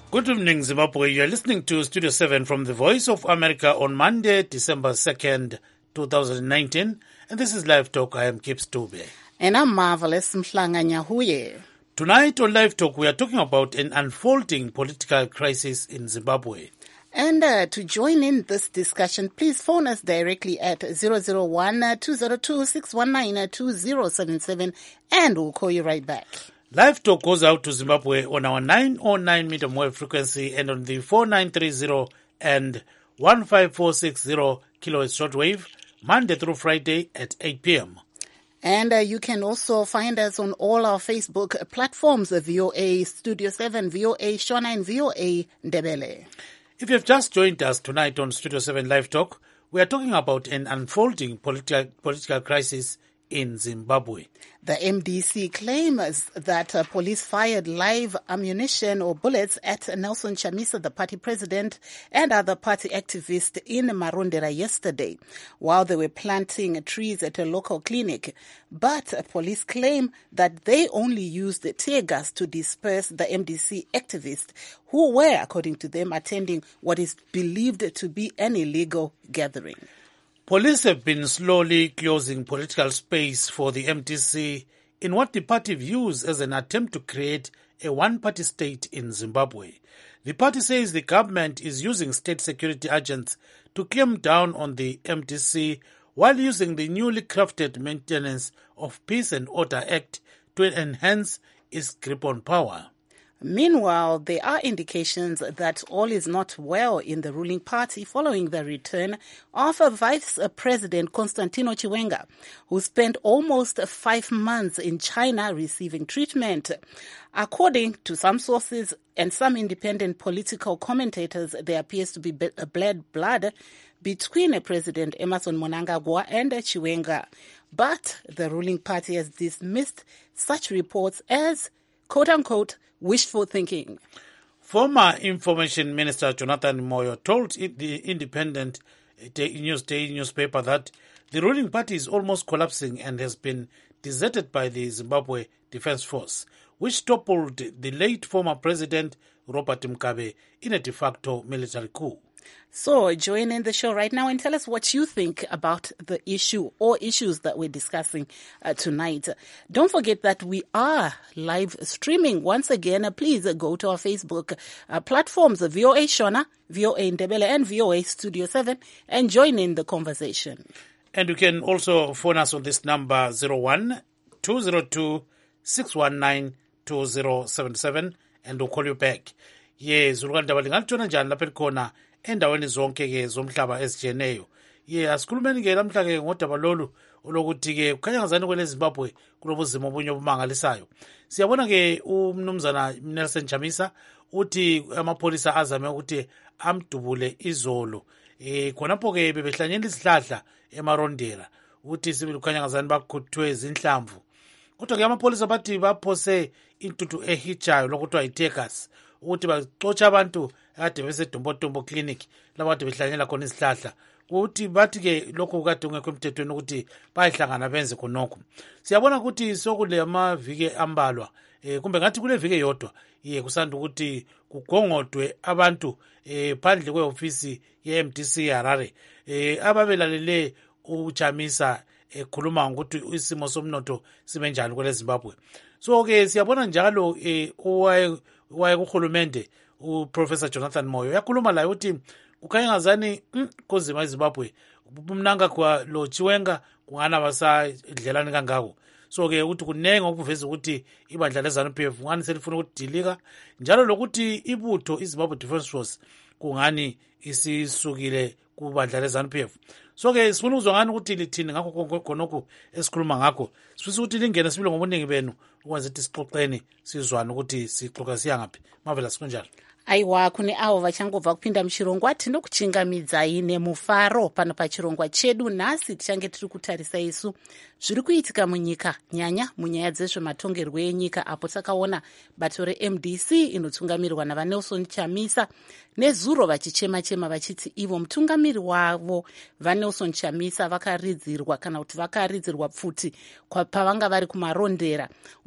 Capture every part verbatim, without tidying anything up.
Good evening, Zimbabwe. You are listening to Studio seven from the Voice of America on Monday, December second, twenty nineteen. And this is Live Talk. I am Kip Stube. And I'm Marvelous Mhlanga Nyahuye. Tonight on Live Talk, we are talking about an unfolding political crisis in Zimbabwe. And uh, to join in this discussion, please phone us directly at zero zero one, two zero two, six one nine, two zero seven seven and we'll call you right back. Live Talk goes out to Zimbabwe on our nine oh nine medium wave frequency and on the four nine three zero and one five four six zero kilohertz shortwave, Monday through Friday at eight p.m. And uh, you can also find us on all our Facebook platforms, V O A Studio seven, V O A Shona, and V O A Ndebele. If you've just joined us tonight on Studio seven Live Talk, we are talking about an unfolding political political crisis in Zimbabwe. The M D C claims that uh, police fired live ammunition or bullets at Nelson Chamisa, the party president, and other party activists in Marondera yesterday while they were planting trees at a local clinic. But uh, police claim that they only used tear gas to disperse the M D C activists who were, according to them, attending what is believed to be an illegal gathering. Police have been slowly closing political space for the M D C in what the party views as an attempt to create a one-party state in Zimbabwe. The party says the government is using state security agents to clamp down on the M D C while using the newly crafted Maintenance of Peace and Order Act to enhance its grip on power. Meanwhile, there are indications that all is not well in the ruling party following the return of Vice President Constantino Chiwenga, who spent almost five months in China receiving treatment. According to some sources and some independent political commentators, there appears to be bad blood between President Emmerson Mnangagwa and Chiwenga. But the ruling party has dismissed such reports as, quote-unquote, wishful thinking. Former Information Minister Jonathan Moyo told the Independent Newsday newspaper that the ruling party is almost collapsing and has been deserted by the Zimbabwe Defense Force, which toppled the late former President Robert Mugabe in a de facto military coup. So join in the show right now and tell us what you think about the issue or issues that we're discussing uh, tonight. Don't forget that we are live streaming. Once again, uh, please uh, go to our Facebook uh, platforms, V O A Shona, V O A Ndebele, and V O A Studio seven, and join in the conversation. And you can also phone us on this number, zero one, two zero two, six one nine, two zero seven seven, and we'll call you back. Yes, urukandaba lingalutshona njani lapha elikhona endaweni zonke ke zomhlaba ezijeneyo. Ye asikhulumeni ke lamhla ke ngodaba lolu olokuthi ke kukhanya ngazani kwele Zimbabwe kulobuzima obunye obumangalisayo. Siyabona ke umnumzana Nelson Chamisa uthi amapolisa azame ukuthi amdubule izolo. Eh khonapho ke bebehlanyela isihlahla eMarondera uthi sibili kukhanya ngazani bakhuthwe izinhlamvu. Kodwa ke amapolisa bathi baphose intuthu ehijayo lokuthiwa yitegas ukuthi baxotsha abantu kade besedumbotombo clinic laba kade behlanyela khona isihlahla ukuthi bathi ke lokho kade ungekho emthethweni ukuthi bayihlangana benze khonokho. Siyabona ukuthi sokule amaviki ambalwa eh kumbe ngathi kule viki yodwa ye kusanda ukuthi kugongodwe abantu eh phandle kweofisi ye-M D C Harare eh ababelalele uChamisa ekhuluma ukuthi isimo somnotho sibe njani kwele Zimbabwe. So ke siyabona njalo eh owaye waye kuhulumende uProfessor Jonathan Moyo yakhuluma la ukuthi kukhanya ngazani konzima eZimbabwe umnanga kwa lo Chiwenga kungana basadlelani kangako. So ke ukuthi kunenge okuveza ukuthi ibandla leZANU-P F ngani selifuna ukudilika njalo lokuthi ibutho iZimbabwe Defense Force kungani isisukile kubandla leZANU-P F. So ke sifuna ukuzwa ngani ukuthi lithini ngakho khonokho esikhuluma ngakho. Sifisa ukuthi lingene sibile ngobuningi benu ukwenza ukuthi sixoxeni sizwane ukuthi sixoxa siya ngaphi. Marvelous kunjalo. Aiwa kune avo vachangobva kupinda muchirongwa tinokuchingamidzai nemufaro pano pachirongwa chedu. Nhasi tichange tiri kutarisa isu zviri kuitika munyika, nyanya munyaya dzezvematongerwo enyika, apo takaona bato reM D C inotungamirwa navaNelson Chamisa nezuro vachichema-chema vachiti ivo mutungamiri wavo vaNelson Chamisa vakaridzirwa kana kuti vakaridzirwa pfuti pavanga vari kumarondera,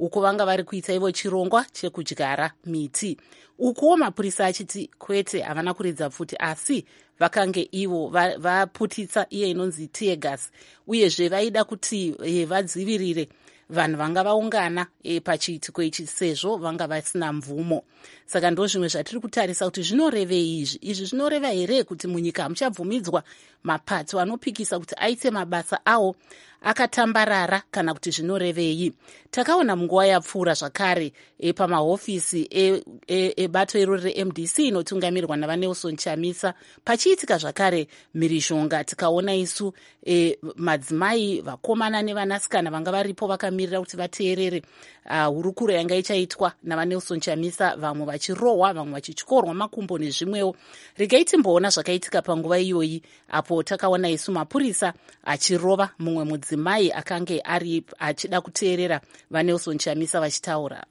uko vanga vari kuita ivo chirongwa chekudyara miti. Ukuwo mapurisa achiti kwete, havana kuridza pfuti, asi vakange ivo vaputitsa iye inonzi tear gas, uyezve vaida kuti e, vadzivirire vanhu vanga vaungana e, pachiitiko ichi sezvo vanga vasina mvumo. Saka ndo zvimwe zvatiri kutarisa kuti zvinorevei izvi. Izvi zvinoreva here kuti munyika hamuchabvumidzwa mapato anopikisa kuti aite mabasa awo akatambarara, kana kuti zvinorevei? Takaona munguva yapfuura zvakare e, pamahofisi ebato e, e irori re-M D C inotungamirwa navaNelson Chamisa pachiitika zvakare mhirizhonga. Tikaona isu e, madzimai, vakomana nevanasikana vanga varipo vakamirira kuti vateerere uh, hurukuro yanga ichaitwa navaNelson Chamisa, vamwe vachirohwa, vamwe vachityorwa makumbo nezvimwewo. Regai timboona zvakaitika panguva iyoyi, apo takaona isu mapurisa achirova mumwe mudzimai akange ari achida kuteerera vaNelson Chamisa vachitaura.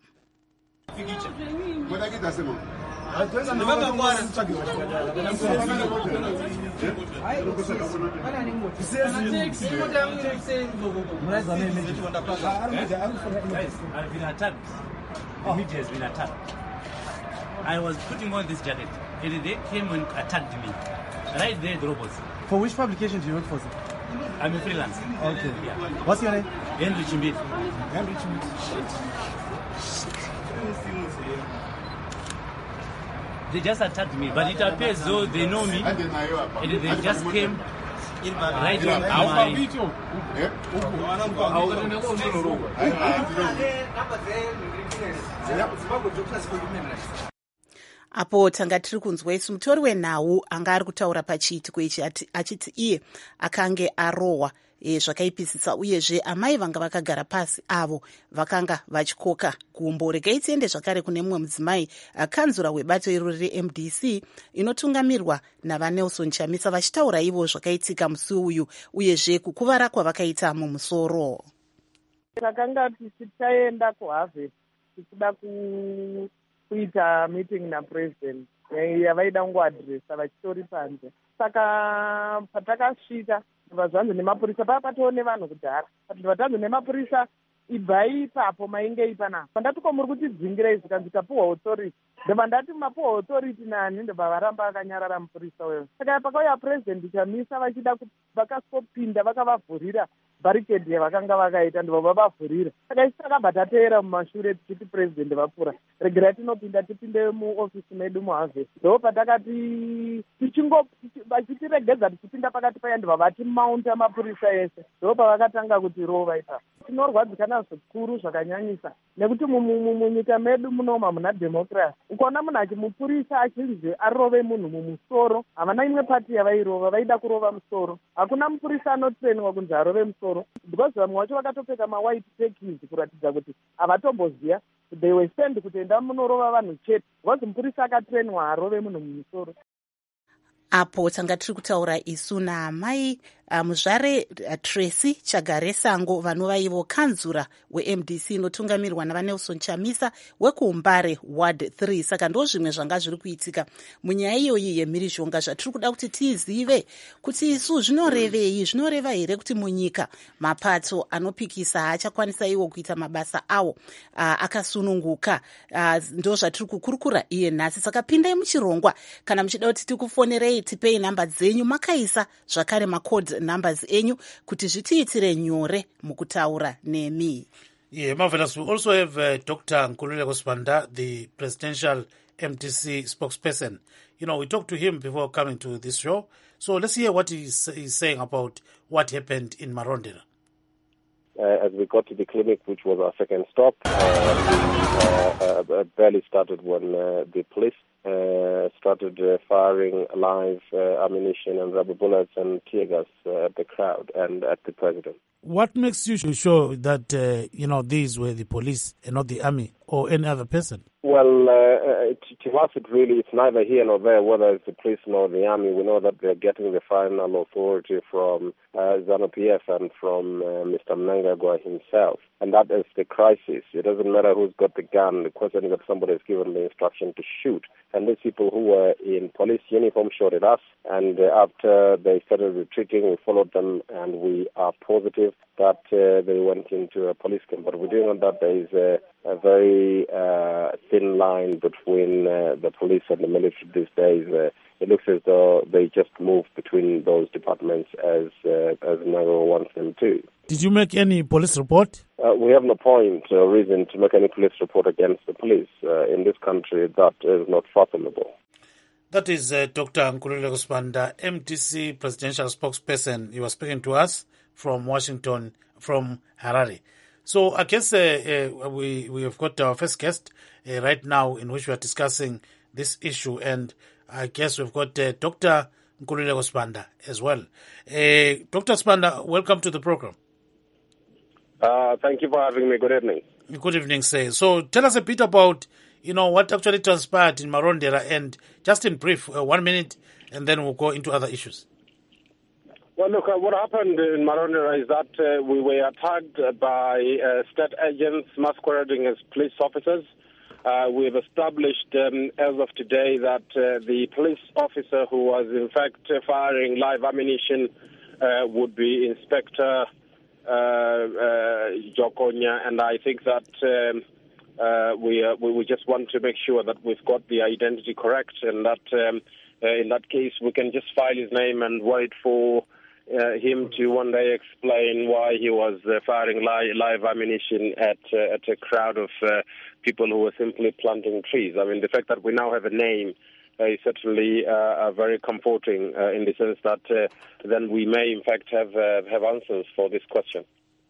I was putting on this jacket and they came and attacked me. Right there, the robots. For which publication do you work for, sir? I'm a freelance. Okay. Yeah. What's your name? Henry Chimbit. Henry Chimbit. They just attacked me, but it appears though they know me, and they just came right on my... Apo tanga tiri kunzwa isu mutori wenhau anga ari kutaura pachiitiko ichi achiti iye akange arohwa e, zvakaipisisa, uyezve amai vanga vakagara pasi avo vakanga vachikoka gumbo. Regai tiende zvakare kune mumwe mudzimai, kanzura webato irori re-M D C inotungamirwa navaNelson Chamisa vachitaura ivo zvakaitika musi uyu, uyezve kukuvara kwavakaita mumusoro. Takanga tichitaenda kuHarvest tichida ku kuita meeting napresident yavaida kungoadhiresa vachitori panze. Saka patakasvika vazvanzi nemapurisa paa patoone vanhu kudhara, pati vatanzi nemapurisa ibvai ipapo mainge ipanapa. Pandati ko muri kutidzingira izvi kanzi tapuhwa authority, ndobva ndati mapuhwa authority nani, ndobva varamba vakanyarara mupurisa weyo. Saka pakauya president Chamisa vachida vakasopinda vakavavhurira barricade yavakanga vakaita, ndobva vavavhurira. Saka isi takabva tateera mumashure tichiti president vapfuura, regerai tinopinda tipinde muofisi medu muHarvest. Ndo patakati tichingo vachitiregedza tichipinda pakati paya, ndobva vatimaunta mapurisa ese. Ndo pavakatanga kuti rova ipapo. Tinorwadzikana zvikuru zvakanyanyisa nekuti munyika medu munoma muna democracy. Ukaona munhu achimupurisa achinzi arove munhu mumusoro, havana imwe pati yavairova, vaida kurova musoro. Hakuna mupurisa anotrenwa kunzi arove musoro, because vamwe vacho vakatopfeka mawhite tekis kuratidza kuti havatomboziva. They were sent kutoenda munorova vanhu chete, because mupurisa akatrenwa arove munhu mumusoro. Apo tanga tiri kutaura isu naamai uh, muzvare uh, Tracy Chagare Sango vanova ivo kanzura we-M D C inotungamirwa navaNelson Chamisa wekuumbare ward three. Saka ndo zvimwe zvanga zviri kuitika munyaya iyoyi yemhirizhonga zvatiri kuda kuti tizive kuti isu zvinorevei. Zvinoreva here kuti munyika mapato anopikisa haachakwanisa iwo kuita mabasa awo uh, akasununguka? Uh, ndo zvatiri kukurukura iye nhasi. Saka pindai muchirongwa, kana muchida kuti tikufonerei tipei namba dzenyu, makaisa zvakare macode numbers enyu kuti zvitiitire nyore mukutaura nemi. Yeah, marvelous. We also have uh, Doctor Nkululeko Sibanda, the presidential M D C spokesperson. You know, we talked to him before coming to this show. So let's hear what he's, he's saying about what happened in Marondera. Uh, as we got to the clinic, which was our second stop, uh, uh, uh, barely started when uh, the police uh, started uh, firing live uh, ammunition and rubber bullets and tear gas uh, at the crowd and at the president. What makes you sure that, uh, you know, these were the police and not the army or any other person? Well, uh, uh, to, to us, it really, it's neither here nor there, whether it's the police nor the army. We know that they're getting the final authority from uh, ZANU-P F and from uh, Mister Mnangagwa himself. And that is the crisis. It doesn't matter who's got the gun. The question is that somebody has given the instruction to shoot. And these people who were in police uniform shot at us. And uh, after they started retreating, we followed them, and we are positive that uh, they went into a police camp. But we do know that there is a, a very uh, thin line between uh, the police and the military these days. Uh, it looks as though they just move between those departments as uh, as Nagaro wants them to. Did you make any police report? Uh, we have no point or reason to make any police report against the police. Uh, in this country, that is not fathomable. That is uh, Doctor Nkululeko Sibanda, M D C presidential spokesperson. He was speaking to us from Washington, from Harare. So I guess uh, uh, we, we have got our first guest uh, right now in which we are discussing this issue. And I guess we've got uh, Doctor Nkululeko Sibanda as well. Uh, Doctor Sibanda, welcome to the program. Uh, thank you for having me. Good evening. Good evening, sir. So tell us a bit about, you know, what actually transpired in Marondera, and just in brief, uh, one minute, and then we'll go into other issues. Well, look, uh, what happened in Marondera is that uh, we were attacked by uh, state agents masquerading as police officers. Uh, we've established um, as of today that uh, the police officer who was in fact uh, firing live ammunition uh, would be Inspector uh, uh, Jokonya, and I think that um, uh, we, uh, we we just want to make sure that we've got the identity correct, and that um, uh, in that case we can just file his name and wait for uh, him to one day explain why he was uh, firing li- live ammunition at uh, at a crowd of uh, people who were simply planting trees. I mean, the fact that we now have a name uh, is certainly uh, uh, very comforting uh, in the sense that uh, then we may, in fact, have uh, have answers for this question.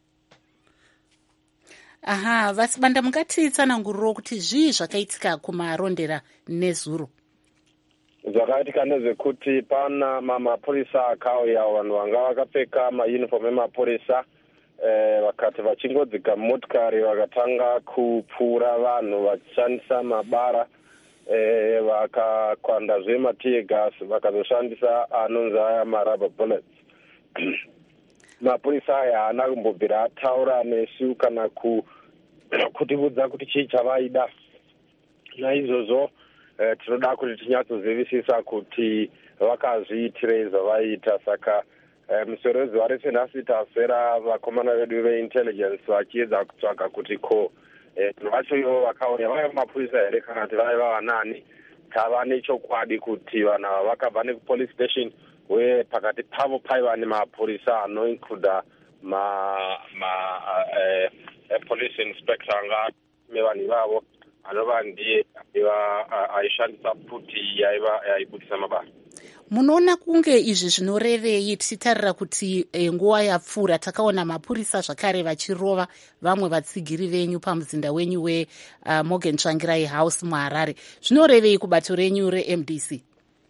Aha, Vasibanda, mungatitsanangurirawo kuti zvii zvakaitika kumarondera nezuro? Zvakaitika nezvekuti pana mapurisa akauya, vanhu vanga vakapfeka mauniform emapurisa eh, vakati vachingodzika motikari vakatanga kupfura vanhu vachishandisa mabara eh, vakakwandazve matiye gas vakazoshandisa anonzi aya marubber bullets. Mapurisa aya haana kumbobvira ataura nesu kana ku, kutiudza kuti chii chavaida. Naizvozvo eh, tinoda kuti tinyatsozivisisa kuti vakazviitirei zvavaita. Saka eh, musoro wezuva rese nhasi tasera vakomana vedu veintelligence vachiedza kutsvaga kuti ko eh, vacho ivo vakauya vaiva mapurisa here kana kuti vaiva vanani. Tava nechokwadi kuti vanhu ava vakabva nekupolice station uye pakati pavo paiva nemapurisa anoincluda ma ma eh, eh, police inspector anga mevanhu ivavo anova ndiye aiva aishandisa pfuti yaiva yaibudisa mabasa. Munoona kunge izvi zvinorevei tichitarira kuti e, nguva yapfuura takaona mapurisa zvakare vachirova vamwe vatsigiri venyu pamuzinda wenyu we uh, Morgan Tsvangirai House muHarare. Zvinorevei kubato renyu re-M D C?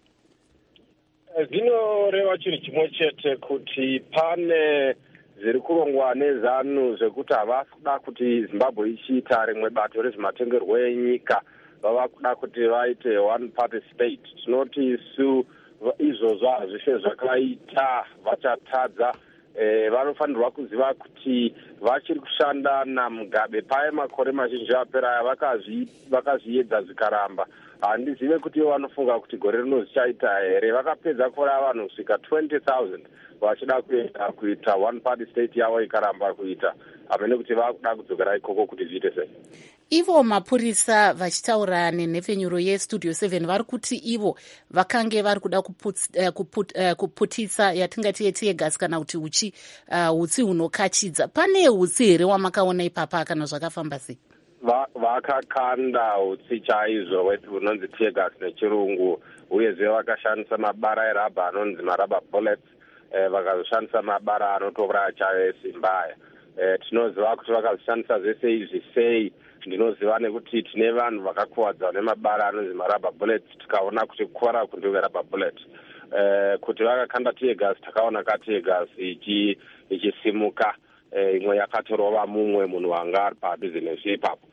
Zvinoreva chinhu chimwe chete kuti pane zviri kurongwa nezanu zvekuti havasi kuda kuti Zimbabwe ichiita rimwe bato rezvematongerwo enyika, vava kuda kuti vaite one party state. Tinoti isu izvozvo hazvishe zvakaita vachatadza. Eh, vanofanirwa kuziva kuti vachiri kushanda naMugabe paye makore mazhinji apera aya vakazviedza zvikaramba. Handizive kuti ivo vanofunga kuti gore rino zvichaita here. Vakapedza kora vanhu kusvika twenty thousand vachida kuenda kuita one party state yavo ikaramba kuita. Hamene kuti vakuda kudzokera ikoko kuti zviite sei. Ivo mapurisa vachitaura nenhepfenyuro yeStudio seven vari kuti ivo vakange vari kuda kuput, uh, kuput, uh, kuputisa yatingati yetiye gasi kana kuti uchi uh, hutsi hunokachidza. Pane hutsi here wamakaona ipapa kana zvakafamba sei? Vakakanda hutsi chaizvo hunonzi tear gas nechirungu, uyezve vakashandisa mabara erabha anonzi marubber bullets, eh, vakazoshandisa mabara anotouraya chaiwo simbaya. Eh, tinoziva kuti vakazoshandisa zvese izvi sei. Ndinoziva nekuti tine vanhu vakakuwadza nemabara anonzi marubber bullets, tikaona kuti kukuvara kundove rubber bullet. Eh, kuti vakakanda tear gas, takaona ka tear gas ichi ichisimuka, eh, imwe yakatorova mumwe munhu wanga ari padhuze nezvo ipapo.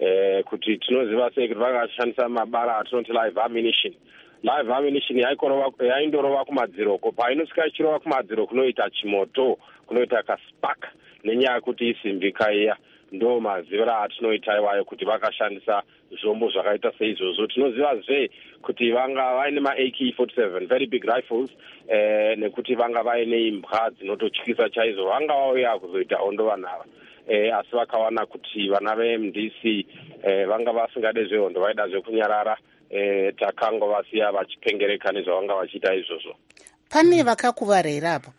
eh kuti tinoziva sei kuti vakashandisa mabara atinoti live ammunition. Live ammunition yaindorova kumadziro ko painosvika ichirova kumadziro kunoita chimoto kunoita kaspark nenyaya yekuti isimbi kaiya ndo mazivira atinoita iwayo kuti vakashandisa zvombo zvakaita seizvozvo. Tinozivazve kuti vanga vaine ma-A K forty-seven very big rifles eh, nekuti vanga vaine imbwa dzinototyisa chaizvo. Vanga vauya kuzoita hondo vanava eh, asi vakawana kuti vana ve-M D C eh, vanga vasingade zvehondo vaida zvekunyarara eh, takanga vasiya vachipengereka nezvavanga vachiita izvozvo. Pane vakakuvara here apo?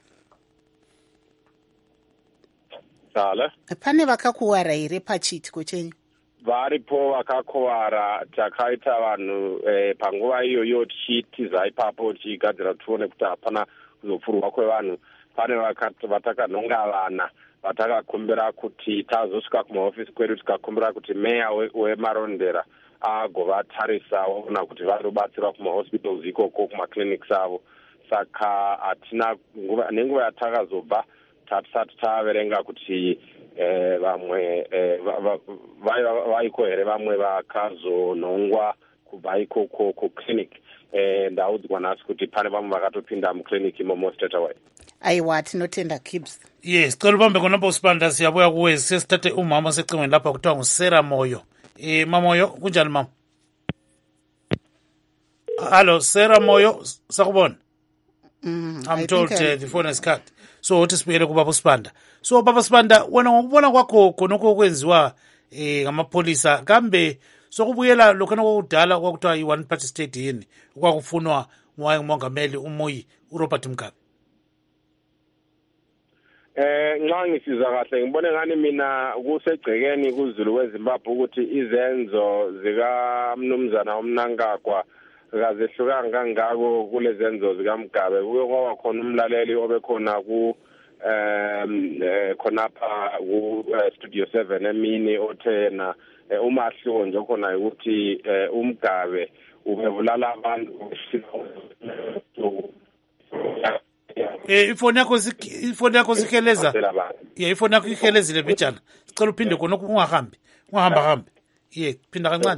Sala? Pane vakakuvara here pachiitiko chenyu? Varipo vakakuvara. Takaita vanhu eh, panguva iyoyo tichitiza ipapo tichigadzira tione kuti hapana kuzopfurwa kwevanhu. Pane vatakanhonga vana vatakakumbira kuti tazosvika kumahofisi kwedu tikakumbira kuti meya wemarondera agovatarisa waona kuti varobatsirwa kumahospitals ikoko kumaclinics avo. Saka hatina nenguva yatakazobva tatisati taverenga kuti eh, vamwe eh, vaiko here vamwe vakazonhongwa kubva ikoko kuclinic. Eh, ndaudzwa nhasi kuti pane vamwe vakatopinda muclinic imomo straight away. Aiwa, tinotenda Gibbs. Yes, cela ubambe khonapho usipanda siyabuya kuwe sesithathe umama secingweni lapha kuthiwa nguSera Moyo. Eh mamoyo kunjani mama? Hello Sera Moyo, sakubona? Mm, I'm told uh, the phone is cut. So uthi sibuyele kubaba usipanda. So baba Sibanda wena ngokubona kwakho khonoko kwenziwa eh ngamapholisa kambe sokubuyela lokho nokudala kwakuthiwa i one party state yini kwakufunwa ngumongameli uMoyi uRobert Mugabe. Eh nxa ngisiza kahle ngibone ngani mina kusegcekeni kuZulu weZimbabwe ukuthi izenzo zika mnumzana uMnangagwa akazehluka kangako kulezenzo zika Mugabe. Kuye kwaba khona umlaleli obekhona ku um khonapha ku Studio seven emini othena umahluko nje khona ukuthi uMugabe ubebulala abantu Eh ifoni yakho ifoni yakho sikheleza. Yeah ifoni yakho ikhelezile bijana. Sicela uphinde khona ungahambi. Ungahamba hambi. Yeah phinda kancane.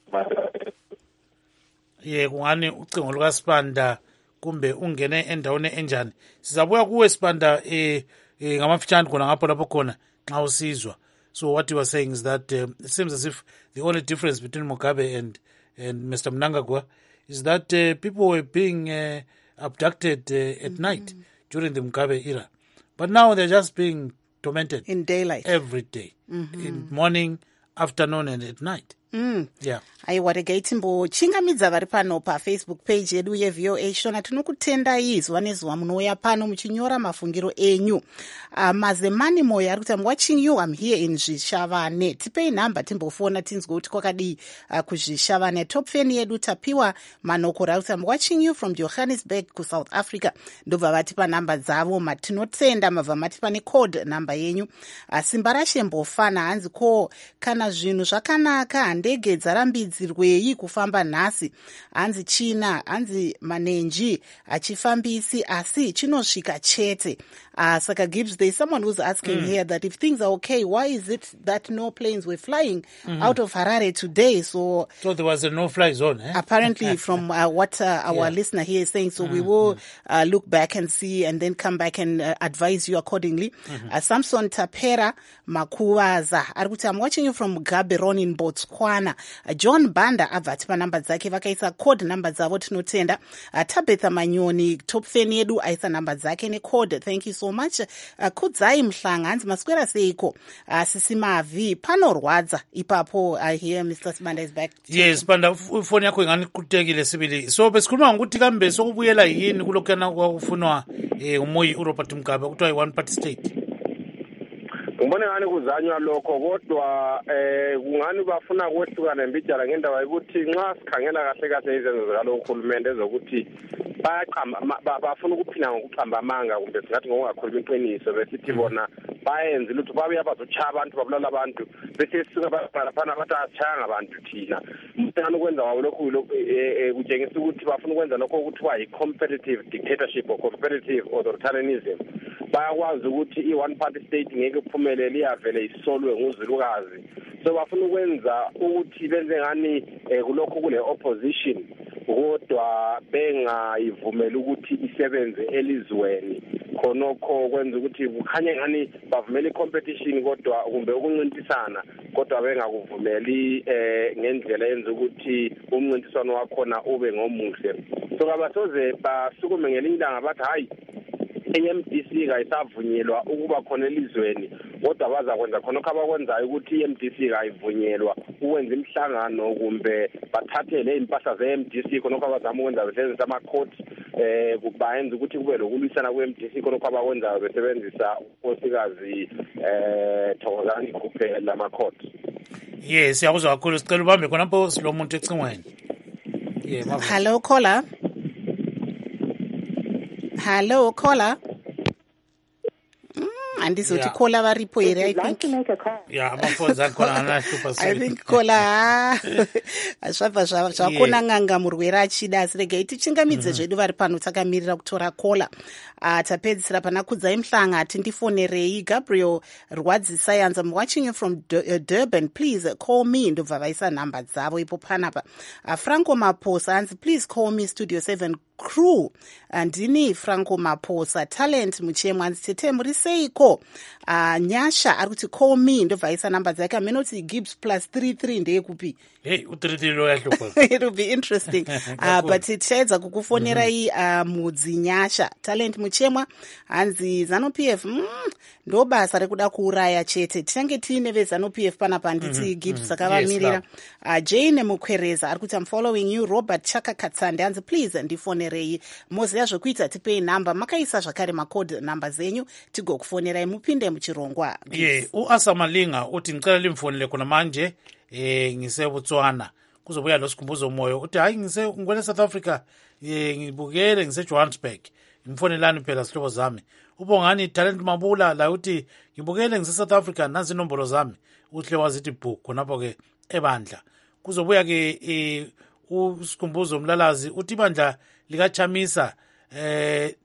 Yeah kungani ucingo luka Sibanda kumbe ungene endaweni enjani. Sizabuya kuwe Sibanda eh ngamafitshane khona ngapho lapho khona nxa usizwa. So what you were saying is that uh, it seems as if the only difference between Mugabe and and Mister Mnangagwa is that uh, people were being uh, abducted uh, at mm-hmm. night during the Mugabe era. But now they're just being tormented. In daylight. Every day. Mm-hmm. In morning, afternoon, and at night. Mm. Yeah. Aiwa regai timbochingamidza vari pano pafacebook page yedu yeV O A shona tinokutendai zuva nezuva munouya pano muchinyora mafungiro enyu. Uh, Mazemani Moyo ari kuti I'm watching you, I'm here in Zvishavane. Tipei nhamba timbofona tinzwe kuti kwakadi uh, kuzvishavane. Top fan yedu tapiwa manoko ari kuti I'm watching you from Johannesburg ku South Africa. Ndobva vatipa nhamba dzavo matinotenda mabva matipa necode nhamba yenyu. Uh, Simba rashembofana hanzi ko kana zvinhu zvakanaka ndege dzarambidzirwei kufamba nhasi hanzi china hanzi manenji achifambisi asi chinosvika chete. Uh, Saka Gibbs, there's someone who's asking mm. here that if things are okay, why is it that no planes were flying mm-hmm. out of Harare today? So, so there was a no-fly zone, eh? Apparently, from uh, what uh, our yeah. listener here is saying. So mm-hmm. we will uh, look back and see and then come back and uh, advise you accordingly. Mm-hmm. Uh, Samson Tapera Makuwaza, I'm watching you from Gaborone in Botswana. Uh, John Banda avatipa namba dzake vakaisa code namba dzavo tinotenda. Uh, Tabitha Manyoni top fan yedu aisa namba dzake ne code. Thank you so much. Uh, kudzai mhlanga hanzi maswera seiko uh, sisimavi panorwadza ipapo. I hear Mister Sibanda is back. Yes Sibanda phone yakho ingani kutekile sibili. So besikhuluma ngokuthi kambe sokubuyela yini kulokana kwakufunwa eh uMoyi uRobert Mugabe kuthiwa i one party state. Ngibone ngani kuzanywa lokho kodwa eh kungani bafuna kwehlukana mbijala ngendaba yokuthi nxa sikhangela kahle kahle izenzo zalo uhulumende ezokuthi bayaqamba bafuna ukuphila ngokuqamba amanga kumbe singathi ngokungakhuluma iqiniso besithi bona bayenze lutho babuya bazochaya abantu babulala abantu bese sisuka bafana bathi achaya ngabantu thina mntana ukwenza wawo lokho kutshengisa ukuthi bafuna ukwenza lokho ukuthiwa i-competitive dictatorship or competitive authoritarianism. Bayakwazi ukuthi i-one party state ngeke kuphumelele iyavele isolwe nguzulukazi. so bafuna ukwenza ukuthi benze ngani kulokho kule opposition kodwa bengayivumela ukuthi isebenze elizweni khonokho kwenza ukuthi kukhanye ngani bavumela icompetition kodwa kumbe ukuncintisana kodwa bengakuvumeli eh ngendlela yenza ukuthi umncintiswano wakhona ube ngomuhle so kabasoze basukume ngelinye ilanga bathi hayi I-M D C kayisavunyelwa ukuba khona elizweni kodwa bazakwenza khonokho abakwenzayo ukuthi I-M D C kayivunyelwa ukwenza imhlangano kumbe bathathele impahla ze-M D C khonokho abazama ukwenza besebenzisa ama-court eh kubayenza ukuthi kube lokulwisana kwe-M D C khonokho abakwenzayo besebenzisa unkosikazi eh Thokozani kuphela lama-court. Yes, siyakuzwa kakhulu sicela ubambe khonapho silo muntu ecingweni. Yeah, hello caller. Hello caller. Andizothi caller varipo here I think. Yeah, amaphones akhona anahlupa sele. I think caller ashava zvakona nganga murwere achida asirege tichingamidze zvedu vari pano takamirira kutora caller. Uh, tapedzisira pana kudzai mhlanga ati ndifonerei Gabriel Rwadzisa yanza. I'm watching you from Dur- uh, Durban. Please uh, call me. Ndobva vaisa nhamba dzavo ipo panapa. Uh, Franco Maposa anzi please call me Studio seven crew. Ndini uh, Franco Maposa talent muchemo anzi tete muri seiko. Uh, Nyasha ari kuti call me. Ndobva vaisa nhamba dzake amenoti Gibbs plus three three ndeye kupi. Hey, utiritirio yahlupa. It will be interesting. uh, but tichaedza kukufonerai uh, mudzi Nyasha talent muchemwa hanzi ZANU P F mm, ndo basa rekuda kuuraya chete tichange tiine vezANU P F panapa nditi mm-hmm. Gibbs akavamirira. Yes, uh, Jane Mukwereza ari kuti I'm following you. Robert Chaka Katsande hanzi please ndifonerei moziya zvokuita tipei namba makaisa zvakare macode namba zenyu tigokufonerai mupinde muchirongwa. Ye uAsamalinga uthi ngicela limfonele khona manje eh ngiseBotswana kuzobuya lo sikhumbuzo moyo uthi hayi ngise ngwele South Africa eh ngibukele ngise Johannesburg ngifonelani phela sihlobo zami ubongani talent Mabula la uthi ngibukele ngise South Africa nazi inombolo zami uhle wazithi book khonapho ke ebandla kuzobuya ke usikhumbuzo umlalazi uthi ibandla lika Chamisa eh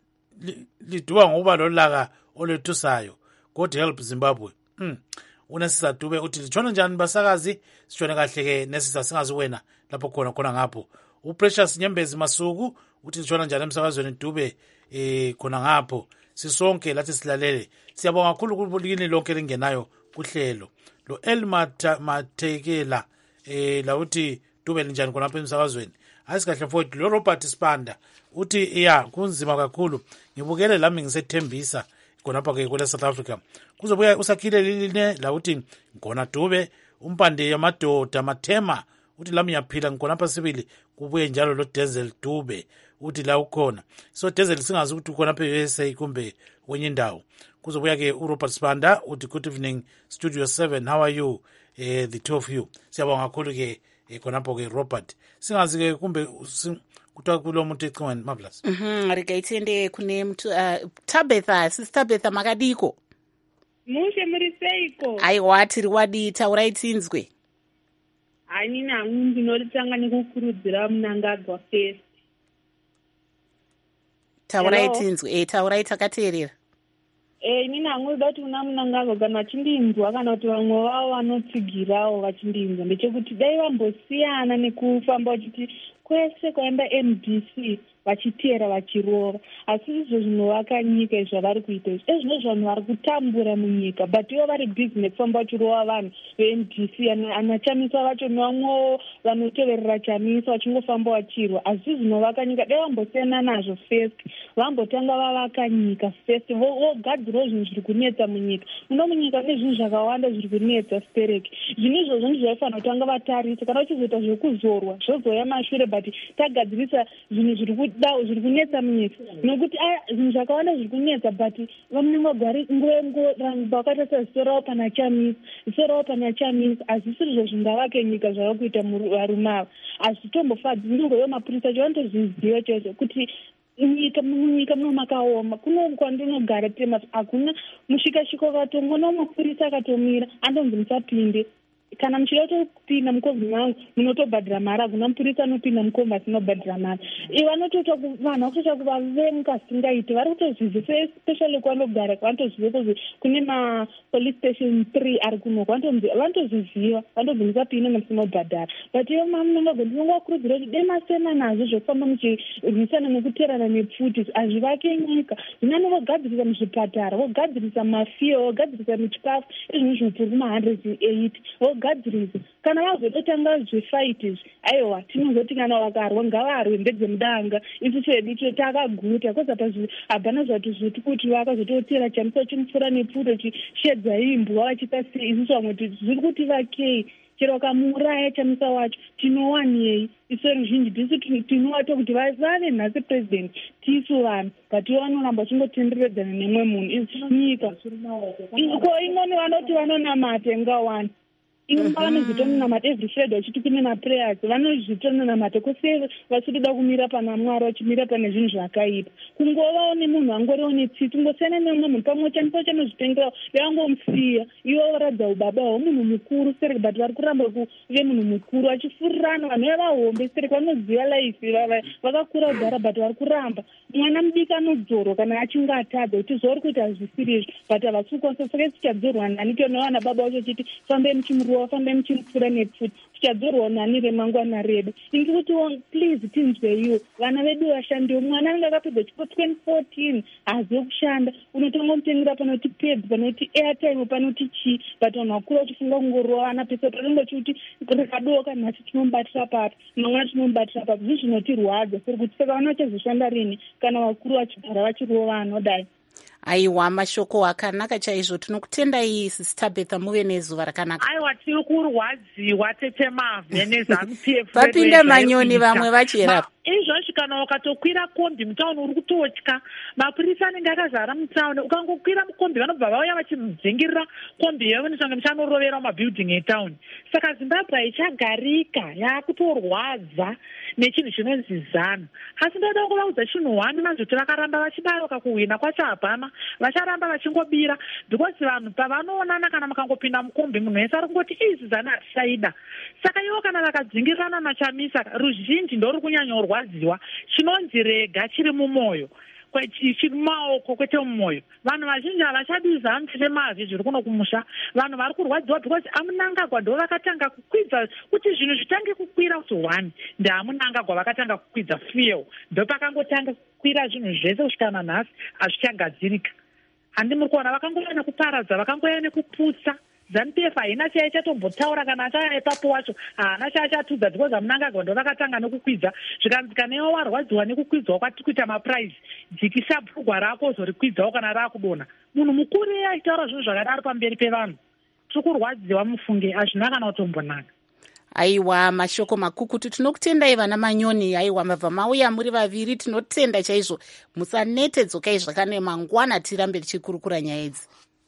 liduba ngoba lo laka olethusayo God help Zimbabwe. mm. Unesisa Dube uthi litshona njani basakazi sitshone kahle ke nesisa singazi wena lapho khona khona ngapho uPrecious Nyembezi Masuku uthi litshona njani emsakazweni Dube eh khona ngapho sisonke lathi silalele siyabonga kakhulu kubulikini lonke lingenayo kuhlelo lo Elma Matekela eh la uthi Dube linjani khona lapha emsakazweni asikahle mfowethu lo Robert Spanda uthi ya kunzima kakhulu ngibukele lami ngisethembisa khonapha ke kule South Africa kuzobuya usakhile liline la uthi ngona Dube umpande yamadoda mathema uthi lami yaphila ngikhonapha sibili kubuye njalo lo Denzel Dube uthi la ukhona so Denzel singazi ukuthi ukhonapha e U S A kumbe kwenye indawo kuzobuya ke uRobert Spanda uthi good evening Studio seven how are you eh the two of you siyabonga kakhulu ke khonapho ke Robert singazi ke kumbe kuthiwa kulo muntu ecingweni Marvelous. Mhm rikaitende kune mtu uh, Tabetha sister Tabetha makadiko mushe muri seiko aiwa tiri wadita uraitsinzwe ani nangu ndinotanga nekukurudzira munangagwa first tauraitsinzwe eh tauraita kateerera eh ini nangu dati una munangagwa kana chindinzwa kana kuti vamwe vavo vanotsigirawo vachindinzwa ndechekuti dai vambosiyana nekufamba vachiti kwese kwaenda M D C vachiteera vachirova asi izvo zvinovaka nyika izvavari kuita izvi ezvino zvanhu vari kutambura munyika but ivo vari busy nekufamba vachirova vanhu ve-M D C ana Chamisa vacho nevamwewo vanoteverera Chamisa vachingofamba vachirwa asi zvinovaka nyika dai vambosiyana nazvo first vambotanga vavaka nyika first vogadzirawo zvinhu zviri kunetsa munyika muno munyika mune zvinhu zvakawanda zviri kunetsa sipereki zvinhu izvozvo ndizvaifanira kutanga vatarisa kana uchizoita zvekuzorwa zvozoya mashure but tagadzirisa zvinhu zviri zviri kunetsa munyika nokuti zvinhu zvakawanda zviri kunetsa but vamunengogari nguva vakaita sezisorawo pana Chamisa zisorawo pana Chamisa hazvisiri zvo zvingavake nyika zvava kuita varume ava hazvitombofadzi ndingoyo mapurisa chivanotozviziva chaizvo kuti nyika munyika muno makaoma kuno kwandinogara tema hakuna mushikashiko vatongo nomapurisa akatomira andonzi musapinde kana muchida kutopinda mukombi mangu munotobhadhira mari, hakuna mupurisa anopinda mukombi asinobhadhira mari. Vanotota vanhu vakutota kuva vemukasingaiti vari kutozvizisa, especially kwanogara vanotozviziva kuzi kune mapolice station three ari kunoko, vanotozviziva vanotobvunisa pino nemusinobhadhara. But ivo mamunongagoni ndinongakurudzira kuti dei masema nazvo zvokufamba muchirwisana nekuterana nepfuti hazvivake nyika. Zvinani vogadzirisa muzvipatara, vogadzirisa mafiyo, vogadzirisa muchikafu, izvini zvipfuri kuma-hundred eighty vogadzirisa. Kana vazototanga zvefight izvi, aiwa tinozoti kana vakarwa ngavarwe ndedze mudanga, isu chedu takagota koza hapana zvati zvoti kuti vakazototera chamisa chimupfura nepfuto chishedza imbwa vachita sei, isusu vamwe zviri kuti vakei chero vakamuuraya chamisa wacho tinowanei isu ruzhinji tisu tinowato kuti vave nhasi president tisu vanhu but ivo vanoramba chingotenderedzana nemwe munhu nyika ko imweni vanoti vanonamate ngawani imwe vanozitononamata every friday vachiti kune maprayers vanozvitononamata kusei vachitoda kumira pana mwari vachimira pane zvinhu zvakaipa kungovawo nemunhu angoriwo netsitsi ngosiyana neumwe munhu pamwe chanipo chanozvitengerawo levangomusiya ivo varadza ubaba hwo munhu mukuru sereke but vari kuramba kuve munhu mukuru vachifurirana vanhu vavahombe sereke vanoziva life vakakura kugara but vari kuramba mwana mudiki anodzorwa kana achinge atadza kuti zvauri kuita hazvisiri izvo but havasi kukwanisa saka tichadzorwa nani tionovana baba vacho chiti fambei muchimuruwa fambei muchimupfura nepfuti tichadzorwa nani remangwana redu ingekuti please tinzweiwo vana vedu vashandiwo mwana anenge akapedza chipo twenty fourteen hazive kushanda unotanga mutengera panoti peds panoti airtime panoti chii but vanhu vakura vachifunga kungorova vana pese panenge chikuti rikadoka nhasi tinomubatira papi mangwana tinomubatira papi zvinhu zvinotirwadza seri kuti saka vana vachazoshanda rini kana vakuru vachigara vachiriwo vanhu odai. Aiwa, mashoko akanaka chaizvo. Tinokutendai Sister Betha, muve nezuva rakanaka. Aiwa, tiri kurwadziwa tete mavhe neZANU P F. Vapinda manyoni vamwe vachera. Izvozvo kana ukatokwira kombi mutauni uri kutotya, mapurisa anenge akazara mutauni, ukangokwira mukombi vanobva vauya vachidzingirira kombi yevanisanga muchanorovera mabhilding etauni. Saka Zimbabwe ichagarika yakutorwadza nechinhu chinonzi ZANU. Asi ndoda kuvaudza chinhu one vanzoti vakaramba vachibaroka kuhwina kwacho hapana, vacharamba vachingobira because vanhu pavanoonana kana mukangopinda mukombi munhu wese ari kungoti izi ZANU hatichaida. Saka ivo kana vakadzingirirana naChamisa ruzhinji ndori kunyanyorwadziwa chinonzi rega chiri mumwoyo chiri mumaoko kwete mumwoyo. Vanhu vazhinji havachadi ZANU tete mavhe zviri kuno kumusha. Vanhu vari kurwadziwa because amunangagwa ndo vakatanga kukwidza kuti zvinhu zvitange kukwira kuti one ndeamunangagwa vakatanga kukwidza fuel ndo pakangotanga kukwira zvinhu zvese kusvika nanhasi hazvichagadzirika. Handi muri kuona vakangoya nekuparadza vakangoya nekuputsa. ZANU P F haina chaya chatombotaura kana achaya ipapo wacho haana chaachatudza because amunangagwa ndo vakatanga nekukwidza zvikanzika newo warwadziwa nekukwidzwa kwati kuita mapuraizi dzikisa bhurugwa rako zorikwidzawo kana raakudonha. Munhu mukuru iye achitaura zvinhu zvakadaro pamberi pevanhu tiri kurwadziwa mufunge hazvina kana kutombonaka. Aiwa, mashoko makukutu. Tinokutendai vana manyoni. Aiwa, mabva mauya muri vaviri, tinotenda chaizvo. Musanete dzokai zvakane mangwana tirambe tichikurukura nyaya idzi.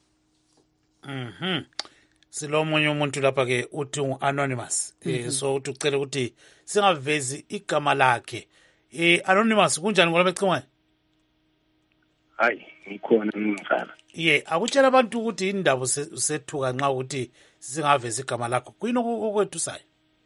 Mhm. Silo munye umuntu lapha ke uthi anonymous. Mm -hmm. Eh so ucela ukuthi singavezi igama lakhe. Eh anonymous kunjani ngoba becingwa? Hayi, ngikhona mfana. Ye, akutshela abantu ukuthi indaba usethuka nxa ukuthi singavezi igama lakho. Kuyini okwethu sayo?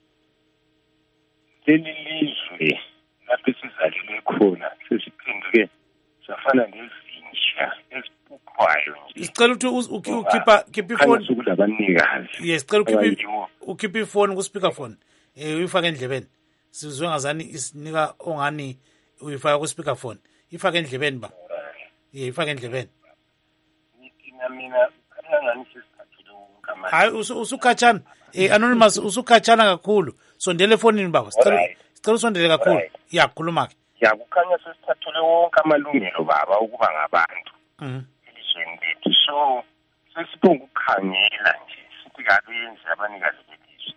Leli lizwe lapho sizalelwe khona sesiphenduke safana nezinja ezibukwayo nje. Sicela ukuthi ukhipha khipha ifoni ukulabanikazi. Yes, sicela ukhipha ukhipha ifoni ku speakerphone. Eh uyifaka endlebeni. Sizwe ngazani isinika ongani uyifaka ku speakerphone. Ifaka endlebeni ba. Yeah, ifaka endlebeni. Mina mina ngani sisithathile ukama. Hayi usukhatshana. Eh anonymous usukhatshana kakhulu. Sondele efonini baba. Sicela sicela usondele kakhulu. Ya khuluma ke. Ya kukhanya sesithathile wonke amalungelo baba ukuba ngabantu. Mhm. Elizweni lethu so sesibonga ukukhangela nje sithi kabenzi abanikazi bethu.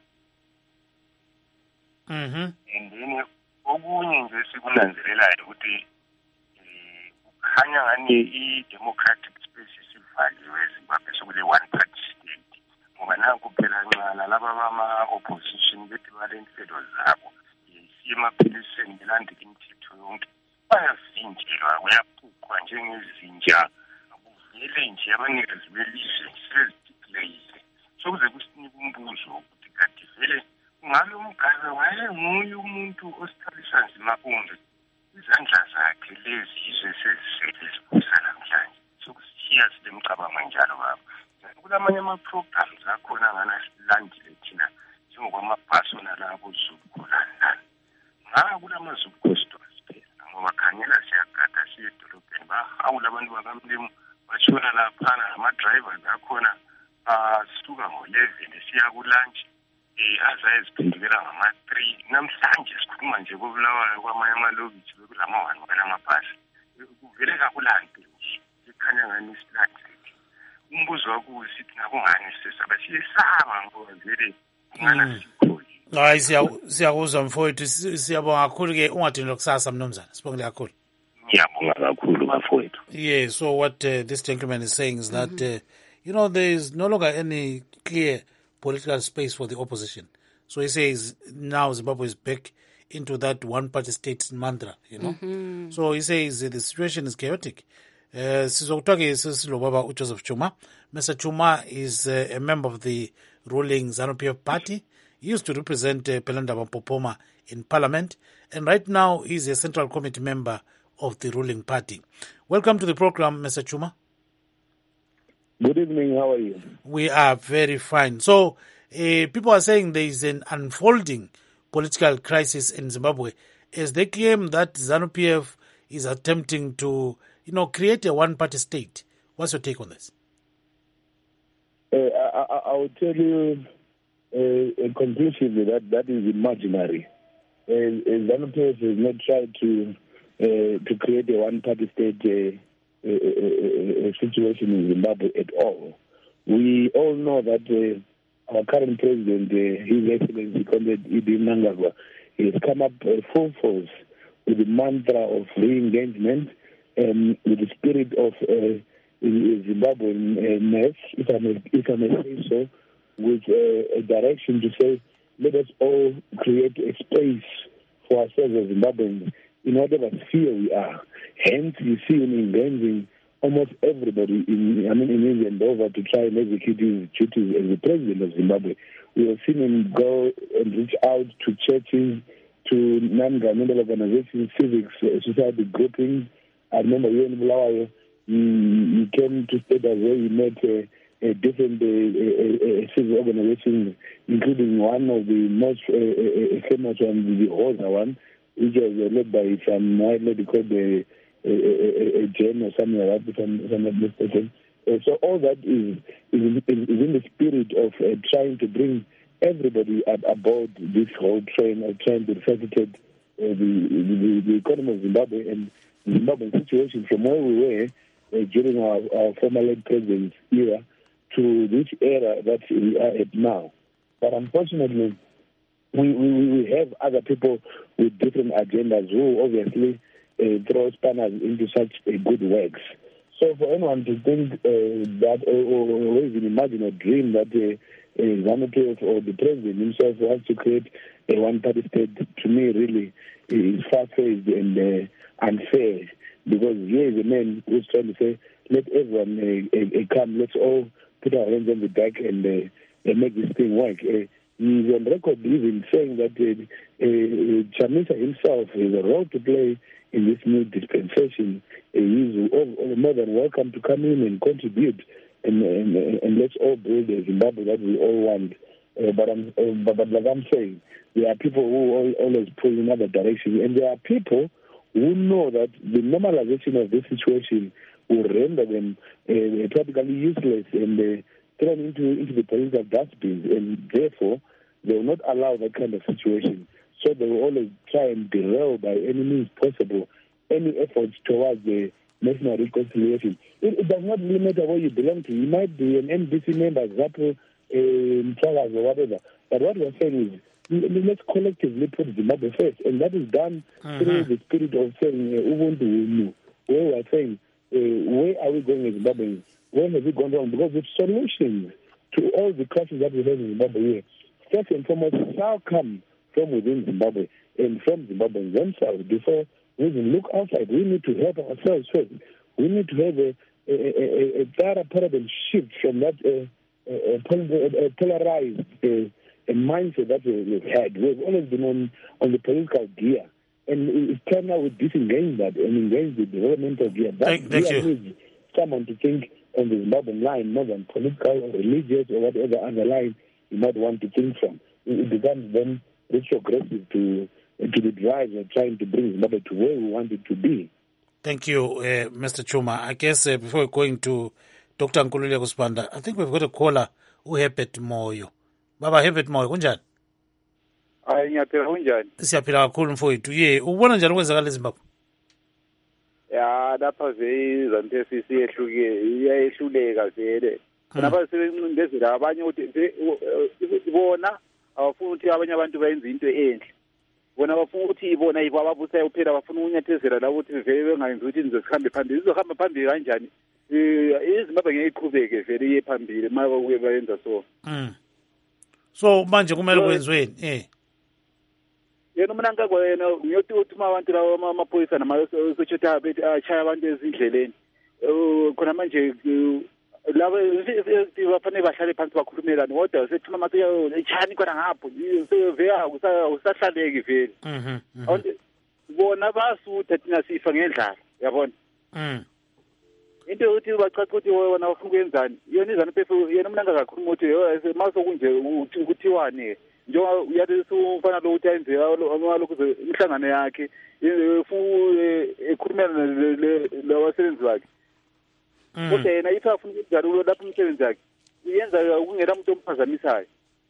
Mhm. Endeni okunye nje sikunanzelelayo ukuthi kukhanya ngani i-democratic space sivaliwe eZimbabwe sokule one party state ngoba nanku phela ncala laba bama-opposition bethi balentelo zabo emaphiliseni belandela imithetho yonke bayavinjelwa kuyaphuqwa njengezinja kuvele nje abanikazi belizwe sezidikleyile sokuze kusinika umbuzo ukuthi kade vele ngabe umgabe wayenguye umuntu osiqalisa nzima kumbe izandla zakhe lezi yizwe sezisele zibusa namhlanje sokusithiya sile mcabango njalo baba kulamanye ama-programs akhona ngana silandile thina njengokwamabhasi onalabo zukholana ngaka kulamazukostors phela ngoba khangela siyagada siye edolobheni bahawula abantu bakamlimu bashona laphana ama-drivers akhona sisuka ngo-eleven siya kulunch um azaye ziphendukela ngama-three namhlanje sikhuluma nje kobulawayo kwamanye amalokithi bekulama-one wena amabhasi kuvele kakulanto likhanya ngani isilandile umbuzo wakuwo sithi nakungani sisesaba siyesaba ngoba vele kungana sikho. Hayi siyakuzwa mfowethu, siyabonga kakhulu-ke ungadinelwa kusasa mnumzana, sibongile kakhulu. Ngiyabonga kakhulu bafowethu. Yeah, so what uh, this gentleman is saying is that uh, you know, there is no longer any clear political space for the opposition. So he says now Zimbabwe is back into that one-party state mantra, you know. Mm-hmm. So he says uh, the situation is chaotic. Uh, Sizokutake Sisilobaba Joseph Chuma. Mister Chuma is uh, a member of the ruling ZANU-P F party. He used to represent uh, Pelanda Popoma in parliament. And right now he's a central committee member of the ruling party. Welcome to the program, Mister Chuma. Good evening, how are you? We are very fine. So uh, people are saying there is an unfolding political crisis in Zimbabwe as they claim that ZANU-P F is attempting to, you know, create a one-party state. What's your take on this? Uh, I, I, I will tell you uh, conclusively that that is imaginary. Uh, ZANU-P F has not tried to uh, to create a one-party state uh, uh, uh, uh, situation in Zimbabwe at all. We all know that uh, our current president, uh, His Excellency Comrade Idi Mnangagwa, has come up uh, full force with the mantra of re-engagement and with the spirit of uh, Zimbabweanness, if I may, if I may say so, with uh, a direction to say, let us all create a space for ourselves as Zimbabweans in whatever sphere we are. Hence, you see him engaging almost everybody in, I mean, in England over to try and execute his duties as the president of Zimbabwe. We have seen him go and reach out to churches, to non-governmental organizations, civics, uh, society groupings. I remember here in Bulawayo, he came to state as well. He met uh, uh, different uh, uh, uh, civil organizations, including one of the most uh, uh, famous ones, the Hosa one, which was uh, led by some white lady called the uh, uh, uh, Jen or something like that, if I'm, if I'm not mistaken. Uh, so all that is, is, is in the spirit of uh, trying to bring everybody ab- aboard this whole train of trying to facilitate uh, the, the, the economy of Zimbabwe and the Zimbabwean situation from where we were uh, during our, our former late president's era to this era that we are at now. But unfortunately, we, we, we have other people with different agendas who obviously uh, throw spanners into such uh, good works. So for anyone to think uh, that or, or, or even imagine or dream that uh, uh, ZANU-P F or the president himself wants to create a one-party state, to me really is far-fetched and uh, unfair, because here is a man who's trying to say, let everyone uh, uh, come, let's all put our hands on the back and, uh, and make this thing work. Uh, he's on record even saying that uh, uh, Chamisa himself has a role to play in this new dispensation. Uh, he's all, all more than welcome to come in and contribute, and, and, and let's all build a Zimbabwe that we all want. Uh, but, I'm, uh, but, but like I'm saying, there are people who all, always pull in other directions, and there are people who know that the normalization of this situation will render them uh, practically useless and uh, thrown into, into the political dustbins, and therefore they will not allow that kind of situation. So they will always try and derail by any means possible any efforts towards the national reconciliation. It, it does not really matter where you belong to. You might be an N D C member, Zapo, um, Tragas or whatever. But what we're saying is, let's collectively put Zimbabwe first. And that is done uh-huh. through the spirit of saying, Ubuntu, where we're saying, uh, where are we going as Zimbabweans? Where have we gone wrong? Because the solutions to all the crises that we have in Zimbabwe here, first and foremost, shall come from within Zimbabwe and from Zimbabweans themselves. Before we even look outside, we need to help ourselves first. We need to have a, a, a, a thorough paradigm shift from that uh, a, a, a polarized uh, a mindset that we've had. We've always been on, on the political gear. And it's time now we disengage that and engage the developmental gear. That thank, thank gear you. needs someone to think on the Zimbabwean line more than political or religious or whatever other line you might want to think from. It becomes then retrogressive to to the drive of trying to bring Zimbabwe to where we want it to be. Thank you, uh, Mister Chuma. I guess uh, before going to Doctor Nkululeko Sibanda, I think we've got a caller who Herbert Moyo. Baba Herbert Moyo, kunjani? Hayi ngiyaphila kunjani? Siyaphila kakhulu mfowethu. Ye, ubona njani okwenzakala eZimbabwe? Ya lapha vele izanto sisiyehluke iyayehluleka vele. Lapha sebencindezela abanye ukuthi bona abafuna ukuthi abanye abantu bayenze into enhle. Bona bafuna ukuthi ibona yibo ababusayo kuphela bafuna ukunyathezela la ukuthi vele bengayenzi ukuthi nizohamba phambili. Izohamba phambili kanjani? Izimbabwe ngeke iqhubeke vele iye phambili uma kuye bayenza so. Mm. So manje kumele kwenziweni? Eh. Yena umnanga kwena ngiyothi uthuma abantu lawo amaphoyisa namasecurity abethi achaya abantu ezindleleni. Khona manje labo bafanele bahlale phansi bakhulumelane kodwa sethuma amatshe echani khona ngapho sevela usahlaleki vele. Mhm. Bona basutha thina sifa ngendlala yabona. Mhm. Into yokuthi bacaca ukuthi wena ufuna ukwenzani yena izana phefu yena umnanga kakhulu ukuthi masokunje ukuthiwane njengoba uyathi ufana lo ukuthi ayenze amalokhu imihlangano yakhe fu ekhulumela labasebenzi bakhe kodwa yena ithi afuna ukujalo lapho umsebenzi wakhe uyenza ukungela umuntu omphazamisayo.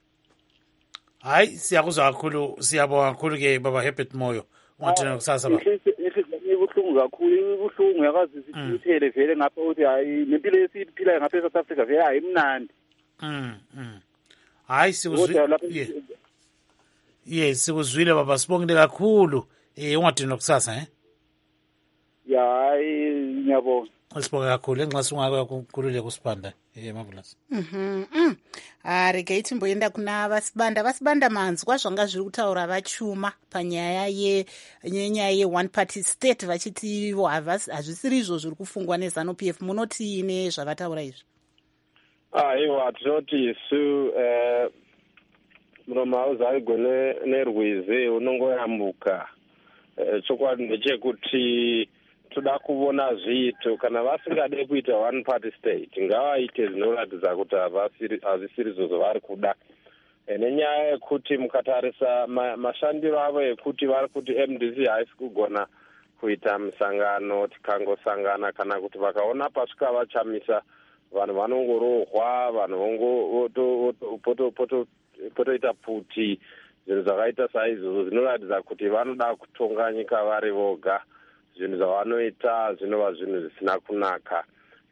Hayi siyakuzwa kakhulu siyabonga kakhulu ke baba Herbert Moyo ungathina kusasa ba. Ibuhlungu kakhulu ibuhlungu uyakwazi sithele vele ngapha ukuthi hayi nempilo esiphilayo ngapha eSouth Africa vele hayi imnandi. Mm. Hayi sikuzwile. Yes sikuzwile baba sibongile kakhulu eh ungathina kusasa eh. Ya hayi ngiyabonga. Sibonga kakhulu enxasi ungake kukhulule kuSibanda eh Mabulasi. Mhm. Ah regai timboenda kuna vaSibanda vaSibanda manzwa zvanga zviri kutaura vachuma panyaya ye nyaya ye one party state vachiti hazvisiri izvo zviri kufungwa neZANU P F munoti ine zvavataura izvi. Aiwa tinoti isu eh muroma uzaigone nerwizi unongoyambuka chokwadi ndechekuti toda kuvona zviito kana vasingade kuita one party state ngavaite zvinoratidza kuti hazvisiri izvo zvavari kuda nenyaya yekuti mukatarisa mashandiro avo ekuti vari kuti M D C haisi kugona kuita misangano tikangosangana kana kuti vakaona pasvika vachamisa vanhu vanongorohwa vanhu potoita puti zvinhu zvakaita saizvozvo zvinoratidza kuti vanoda kutonga nyika vari voga zvinhu zvavanoita zvinova zvinhu zvisina kunaka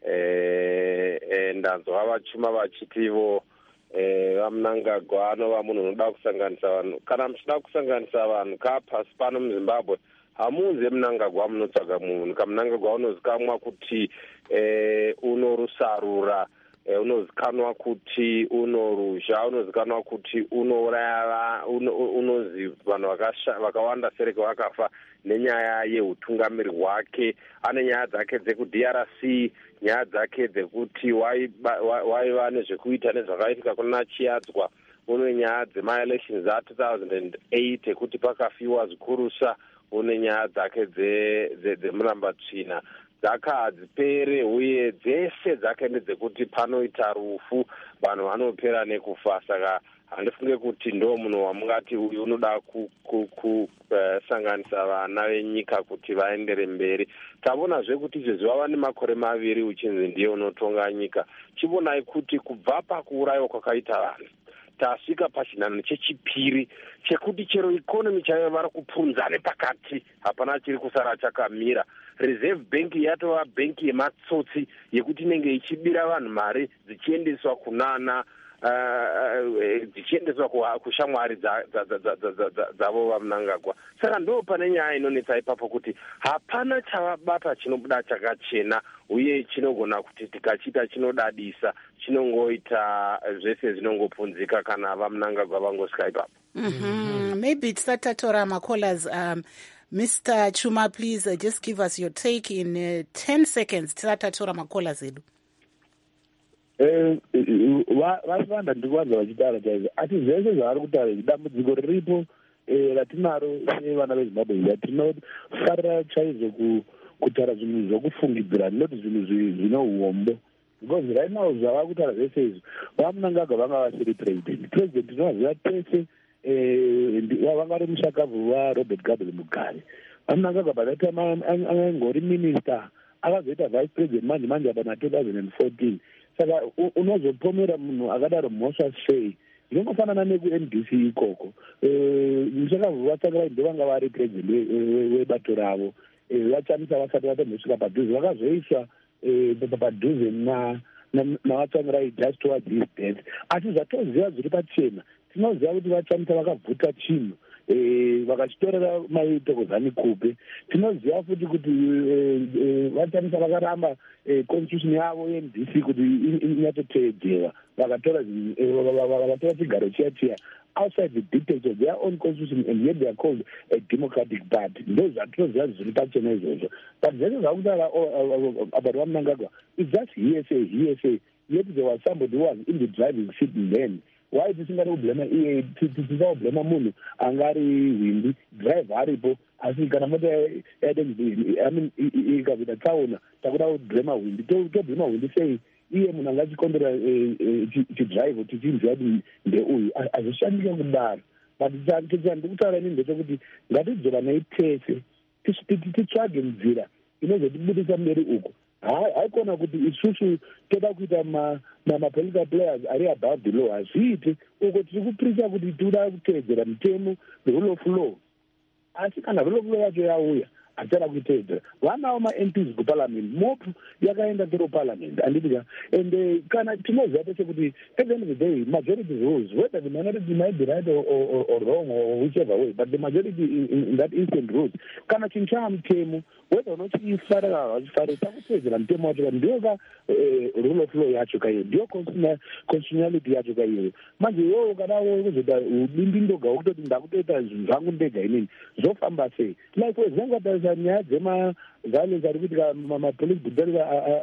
ndanzwa vachuma vachitivo vamunangagwa anova munhu unoda kusanganisa vanhu kana muchida kusanganisa vanhu kapasi pano muZimbabwe hamunze munangagwa munotsvaga munhu kamunangagwa unozikamwa kuti unorusarura unozikanwa kuti unoruzha unozikanwa kuti unouraya unozi vanhu vakawanda sereke vakafa nenyaya yeutungamiri hwake ane nyaya dzake dzeku-D R C nyaya dzake dzekuti waiva nezvekuita nezvakaitika kuna Chiadzwa une nyaya dzema-elections a two thousand eight ekuti pakafiwa zvikurusa une nyaya dzake dzemurambatsvina dzaka hadzipere uye dzese dzake ndedzekuti panoita rufu vanhu vanopera nekufa saka handifunge kuti ndo munhu wamungati uyu unoda kusanganisa vana venyika kuti vaendere mberi. Tabonazve kuti izvezvi vava nemakore maviri uchinzi ndiye unotonga nyika. Chibonai kuti kubva pakuurayiwa kwakaita vanhu tasvika pachinhanho chechipiri chekuti chero ikonomi chaiva vari kupunza nepakati hapana chiri kusara chakamira. Reserve Bank yatova bhenki yematsotsi yekuti inenge ichibira vanhu mari dzichiendeswa kunana dzichiendeswa kushamwari dzavo vamunangagwa. Saka ndo pane nyaya inonetsa ipapo kuti hapana chavabata chinobuda chakachena uye chinogona kuti tikachiita chinodadisa chinongoita zvese zvinongopunzika kana vamunangagwa vangosvika ipapo. Maybe tisatatora macallers. um, Mister Chuma, please uh, just give us your take in uh, ten seconds. Tisatatora macallers edu. eh vasivanda ndikwanza vachitaura chaizvo asi zvese zvavari kutaura dambudziko riripo ratinaro sevana vezimbabwe tinofarira chaizvo kutaura zvinhu zvokufungidzira noti zvinhu zvino uombo because right now zvava kutaura zvese izvi vamunangagwa vanga vasiri president president inovaziva tese vanga vari mushakabvu varobert gabriel mugare vamunangagwa by that time angori minister akazoita vice president manje manje apa na two thousand fourteen saka unozopomera munhu akadaro mhosva sei zvinongofanana neku-N D C ikoko mushakabvu vatsvakirai ndovanga vari president webato ravo vachamisa vasati vatomhosvika padhuze vakazoiswa padhuze navatsvangirai just towards his death asi zvatoziva zviri pachena tinoziva kuti vachamisa vakabvuta chinhu vakachitorera maitokozani kupe tinoziva futi kuti vachamisa vakaramba constitution yavo ye-N D C kuti inyatotevedzera vakatora chigaro chiya chiya outside the dictates of their own constitution, and yet they are called a democratic party. Those are those are the but this is how about one Mnangagwa. It's just hearsay, hearsay. Yet there was somebody who was in the driving seat then. Why this is not blame e to to blame munu angari windi drive haripo asikana moto I mean ikavita town takuda blame windi to to blame windi say iye munhu angachikombera chidrive tichinzwa kuti ndeuyu azvishandike kudaro but ndikutaura inini ndechekuti ngatidzora neitese titsvage nzira inozotibudisa mberi uko haikona kuti isusu toda kuita mapolitical players ari above the law hazviiti uko tiri kuprisa kuti toda kutevedzera mitemo rule of law asi kana rule of law yacho yauya hatara kuitedzera vanawo ma-M Ps kuparliament mopu yakaenda tero parliament anditika and kana tinoziva tese kuti at the end of the day majority rules whether the minority might be right or, or, or wrong or whichever way but the majority in, in, in that instant rules kana chinhu chamutemo whether unochifarira vachifarira takutevedzera mutemo wacho ndiyo ka rule of law yacho kaiyo ndiyo constitutionality yacho kaiyo manje iwewo kadawo kuzoita udindindoga wokutoti ndakutoita zvinhu zvangu ndega inini zvofamba sei like for example nyaya dzema-violence ari kuitika mapolice brutality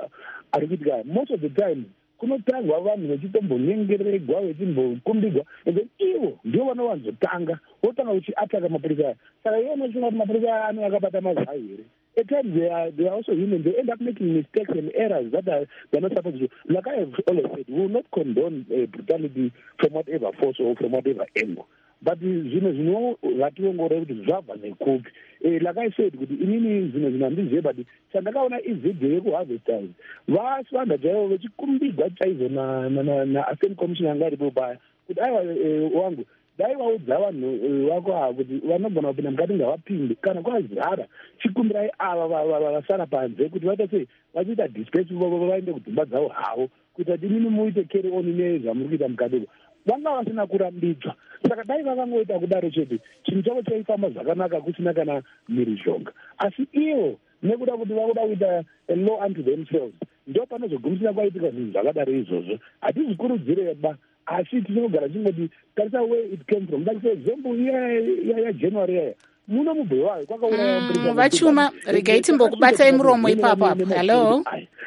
ari kuitika most of the time kunotangwa vanhu vachitombonyengererwa vachimbokumbigwa and then ivo ndio vanowanzotanga votanga uchiataka mapolisa aya saka iye unochunga kuti mapolisa aya ano akabata mazai here at times they are, they are also human. They end up making mistakes and errors that are they're not supposed to do. Like I have always said, we will not condone uh, brutality from whatever force or from whatever angle. But zvino zvino vationgora kuti zvabva nekupi like I said kuti inini zvino zvinandizve but chandakaona ivideo yekuharvesters vasvanda chaivo vachikumbidza chaizvo na-assembly commission anga aripo paya kuti aiwa wangu dai vaudza vanhu vako ava kuti vanogona kupinda mukati ngavapinde kana kwazara chikumbirai ava vasara panze kuti vaita sei vachiita disperse vaende kudzimba dzavo havo kuita kuti inini muite carry on nezvamuri kuita mukati vanga vasina kurambidzwa saka dai vakangoita kudaro chete chinhu chavo chaifamba zvakanaka kusina kana mhirizhonga asi ivo nekuda kuti vakuda kuita a law unto themselves ndo panozogumisira kwaitika zvinhu zvakadaro izvozvo hatizvikurudzireba asi tinogara chingoti tarisa where it came from like for example yajanuary yaya muno mubve wayo kwakauraya vachuma regai timbokubatai muromo ipapo apo hallo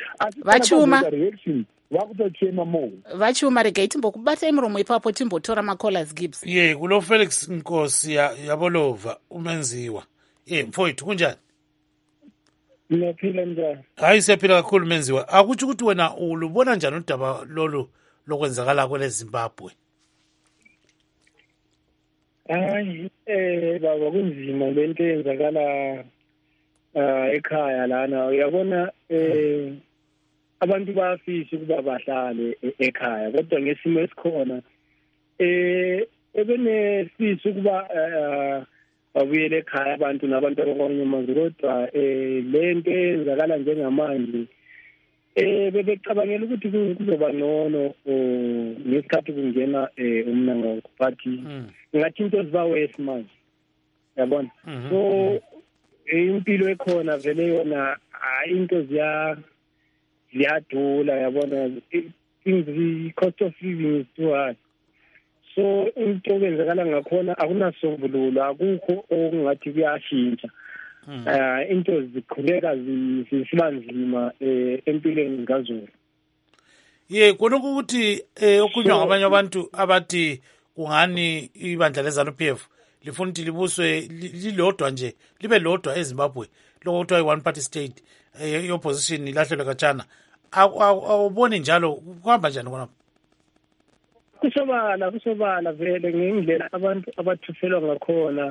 vachuma vakutochema mo vachuma regai timbokubatai muromo ipapo timbotora macollers gibbs ye kulo Felix Nkosi yabolova umenziwa ye mfowethu kunjani ngiyaphila njani hayi siyaphila kakhulu menziwa akuthi ukuthi wena ulubona njani udaba lolu lokwenzakala kwele Zimbabwe hayi eh baba kunzima lento eyenzakala eh ekhaya lana uyabona eh abantu bayafisa ukuba bahlale ekhaya kodwa ngesimo esikhona eh ebenesifisa ukuba babuyele ekhaya abantu nabantu abakwanyamanzi kodwa eh lento eyenzakala njengamanje eh bebecabangela ukuthi kuzoba ngcono ngesikhathi kungena umnanga but ngathi into zibawe esimanje yabona so impilo ekhona vele yona into ziya ziyadula yabona things the cost of living is too high so into kwenzakala ngakhona akunasombululo akukho okungathi kuyashintsha uh into zikhuleka zisibanzima empilweni ngazulu ye konke ukuthi eh okunywa ngabanye abantu abathi kungani ibandla leZANU-P F lifuna ukuthi libuswe lilodwa nje libe lodwa eZimbabwe lokho kuthiwa i-one party state i-opposition ilahlelwe katshana. Awuboni njalo kuhamba njani khona? Kusobala kusobala vele ngendlela abantu abathuselwa ngakhona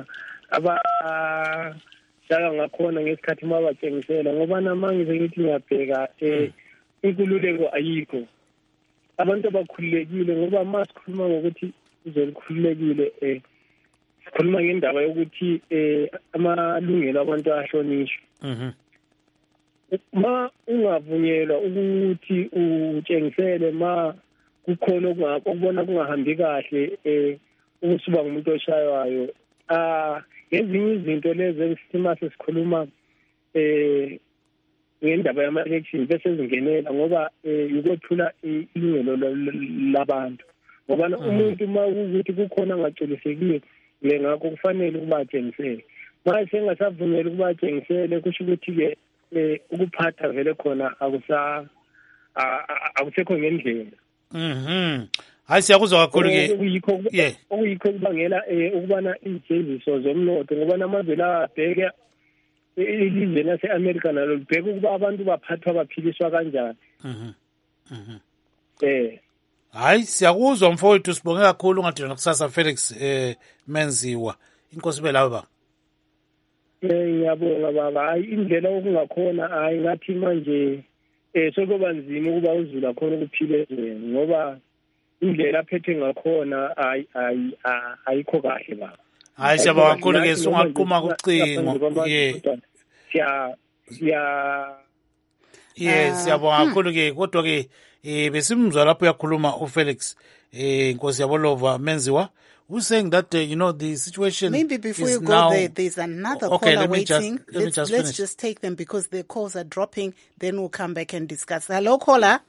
abadlala ngakhona ngesikhathi mabatshengisela ngoba namangize ngithi ngiyabheka eh inkululeko ayikho. Abantu abakhululekile ngoba masikhuluma ngokuthi uzolikhululekile eh sikhuluma ngendaba yokuthi eh amalungelo abantu ahlonishwe. Mhm. Ma ungavunyelwa ukuthi utshengisele ma kukhona okubona kungahambi kahle eh ukusuba ngumuntu oshaywayo ah ezinye izinto lezi esithima sesikhuluma eh ngendaba yama election bese zingenela ngoba ukothula ilungelo labantu ngoba umuntu uma ukuthi kukhona angacelisekile le ngakho kufanele ukuba atshengisele manje sengasavunyelwa ukuba atshengisele kusho ukuthi ke ukuphatha vele khona akusa akusekho ngendlela. Mhm. Hayi siyakuzwa kakhulu ke. Yeah. Okuyikho kubangela ukubana izijeziso zomnotho ngoba namazwe la abheka ilizwe lase-America nalo libheka ukuba abantu baphathwa baphiliswa kanjani. Mhm. Mhm. Eh. Hayi siyakuzwa mfowethu sibonge kakhulu ngadina kusasa Felix eh Menziwa. Inkosi belawe ba. Eh ngiyabonga baba hayi indlela okungakhona hayi ngathi manje eh sokuba nzima ukuba uzula khona ukuphila ezweni ngoba indlela aphethe ngakhona hayi hayi ayikho kahle baba. Hayi siyabonga kakhulu ke sungaqhuma kucingo. Yeah. Siya siya Yeah siyabonga kakhulu ke kodwa ke eh besimuzwa lapho uyakhuluma uFelix eh Nkosi yabolova Menziwa who's saying that uh, you know the situation maybe before is you go now... there there's another okay, caller let me waiting just, let let's, me just let's finish. just take them because the calls are dropping then we'll come back and discuss. Hello caller.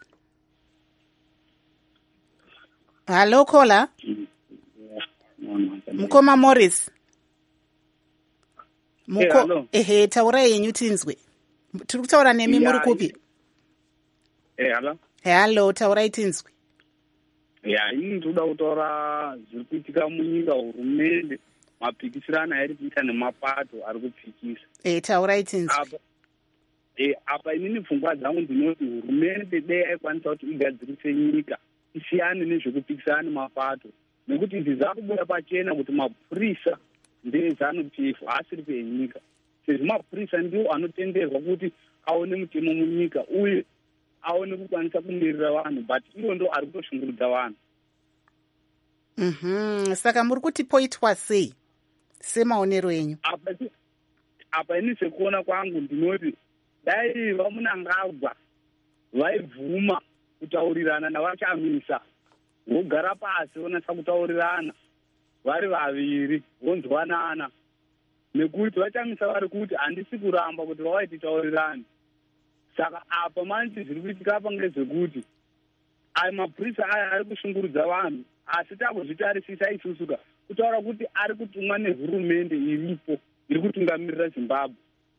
Hello caller. Mkoma Morris. Mko ehe taura yenyu tinzwe. Tiri kutaura nemi muri kupi? Eh hello. Hello taura tinzwe. Ya ini ndoda kutaura zviri kuitika munyika hurumende mapikisirano ari kuita nemapato ari kupikisa. Eh taura tinzwe. Apa eh apa inini pfungwa dzangu ndinoti hurumende dei aikwanisa kuti igadzirise nyika isiyane nezvekupikisana nemapato nekuti izvi zvakubuda pachena kuti mapurisa ndeeZANU-P F asiri penyika sezvo mapurisa ndiwo anotenderwa kuti aone mutemo munyika uye aone kukwanisa kumirira vanhu but iwo ndo ari kutoshungurudza vanhu. Mhm. Saka muri kuti poitwa sei semaonero enyu? Apa apa ini sekuona kwangu ndinoti dai vamunangagwa vaibvuma kutaurirana navachamisa vogara pasi vonasa kutaurirana vari vaviri vonzwanana nekuti vachamisa vari kuti handisi kuramba kuti vawai titaurirane. Saka apa manje zviri kuitika apa ngezvekuti ayo mapurisa aya ari kushungurudza vanhu asi takuzvitarisisa isusuka kutaura kuti ari kutumwa nehurumende iripo iri kutungamirira Zimbabwe.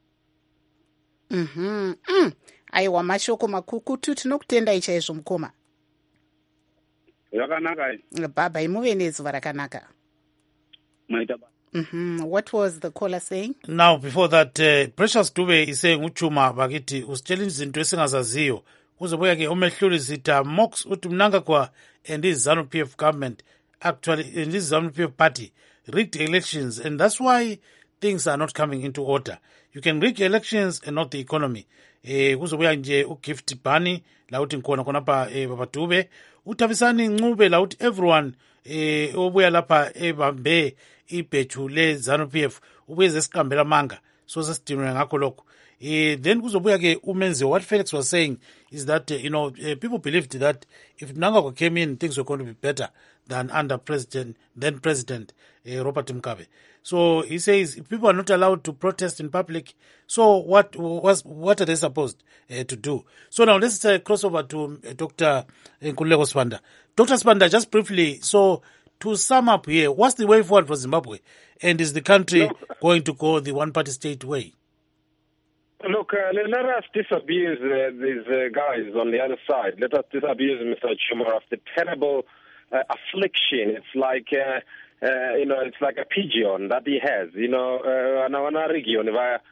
Mhm. Mm. Aiwa mashoko makukutu tinokutendai chaizvo mukoma. Yakanaka. Baba imuve nezuva rakanaka. Maita ba. Mhm. What was the caller saying? Now before that uh, Precious Dube is saying uchuma bakithi usitshela izinto esingazaziyo kuzobuya ke umehluli zita Mox uthi mnanga kwa and this ZANU-P F government actually in this ZANU-P F party rigged elections and that's why things are not coming into order. You can rig elections and not the economy. Eh kuzobuya nje uGift Bani la uthi ngikhona khona pa eh, Baba Dube uthabisani Ncube la uthi everyone eh obuya lapha ebambe ibhethu le ZANU-P F ubeze esiqambela manga so sesidinwe ngakho lokho. Eh then kuzobuya ke umenze what Felix was saying is that uh, you know uh, people believed that if Mnangagwa came in things were going to be better than under president then president uh, Robert Mugabe. So he says if people are not allowed to protest in public, so what was what are they supposed uh, to do? So now let's uh, cross over to uh, Doctor Nkululeko Sibanda. Doctor Sibanda, just briefly, so to sum up here, what's the way forward for Zimbabwe? And is the country no. going to go the one-party state way? Look, uh, let, let us disabuse uh, these uh, guys on the other side. Let us disabuse Mister Chuma of the terrible uh, affliction. It's like, uh, uh, you know, it's like a pigeon that he has. You know, uh, region,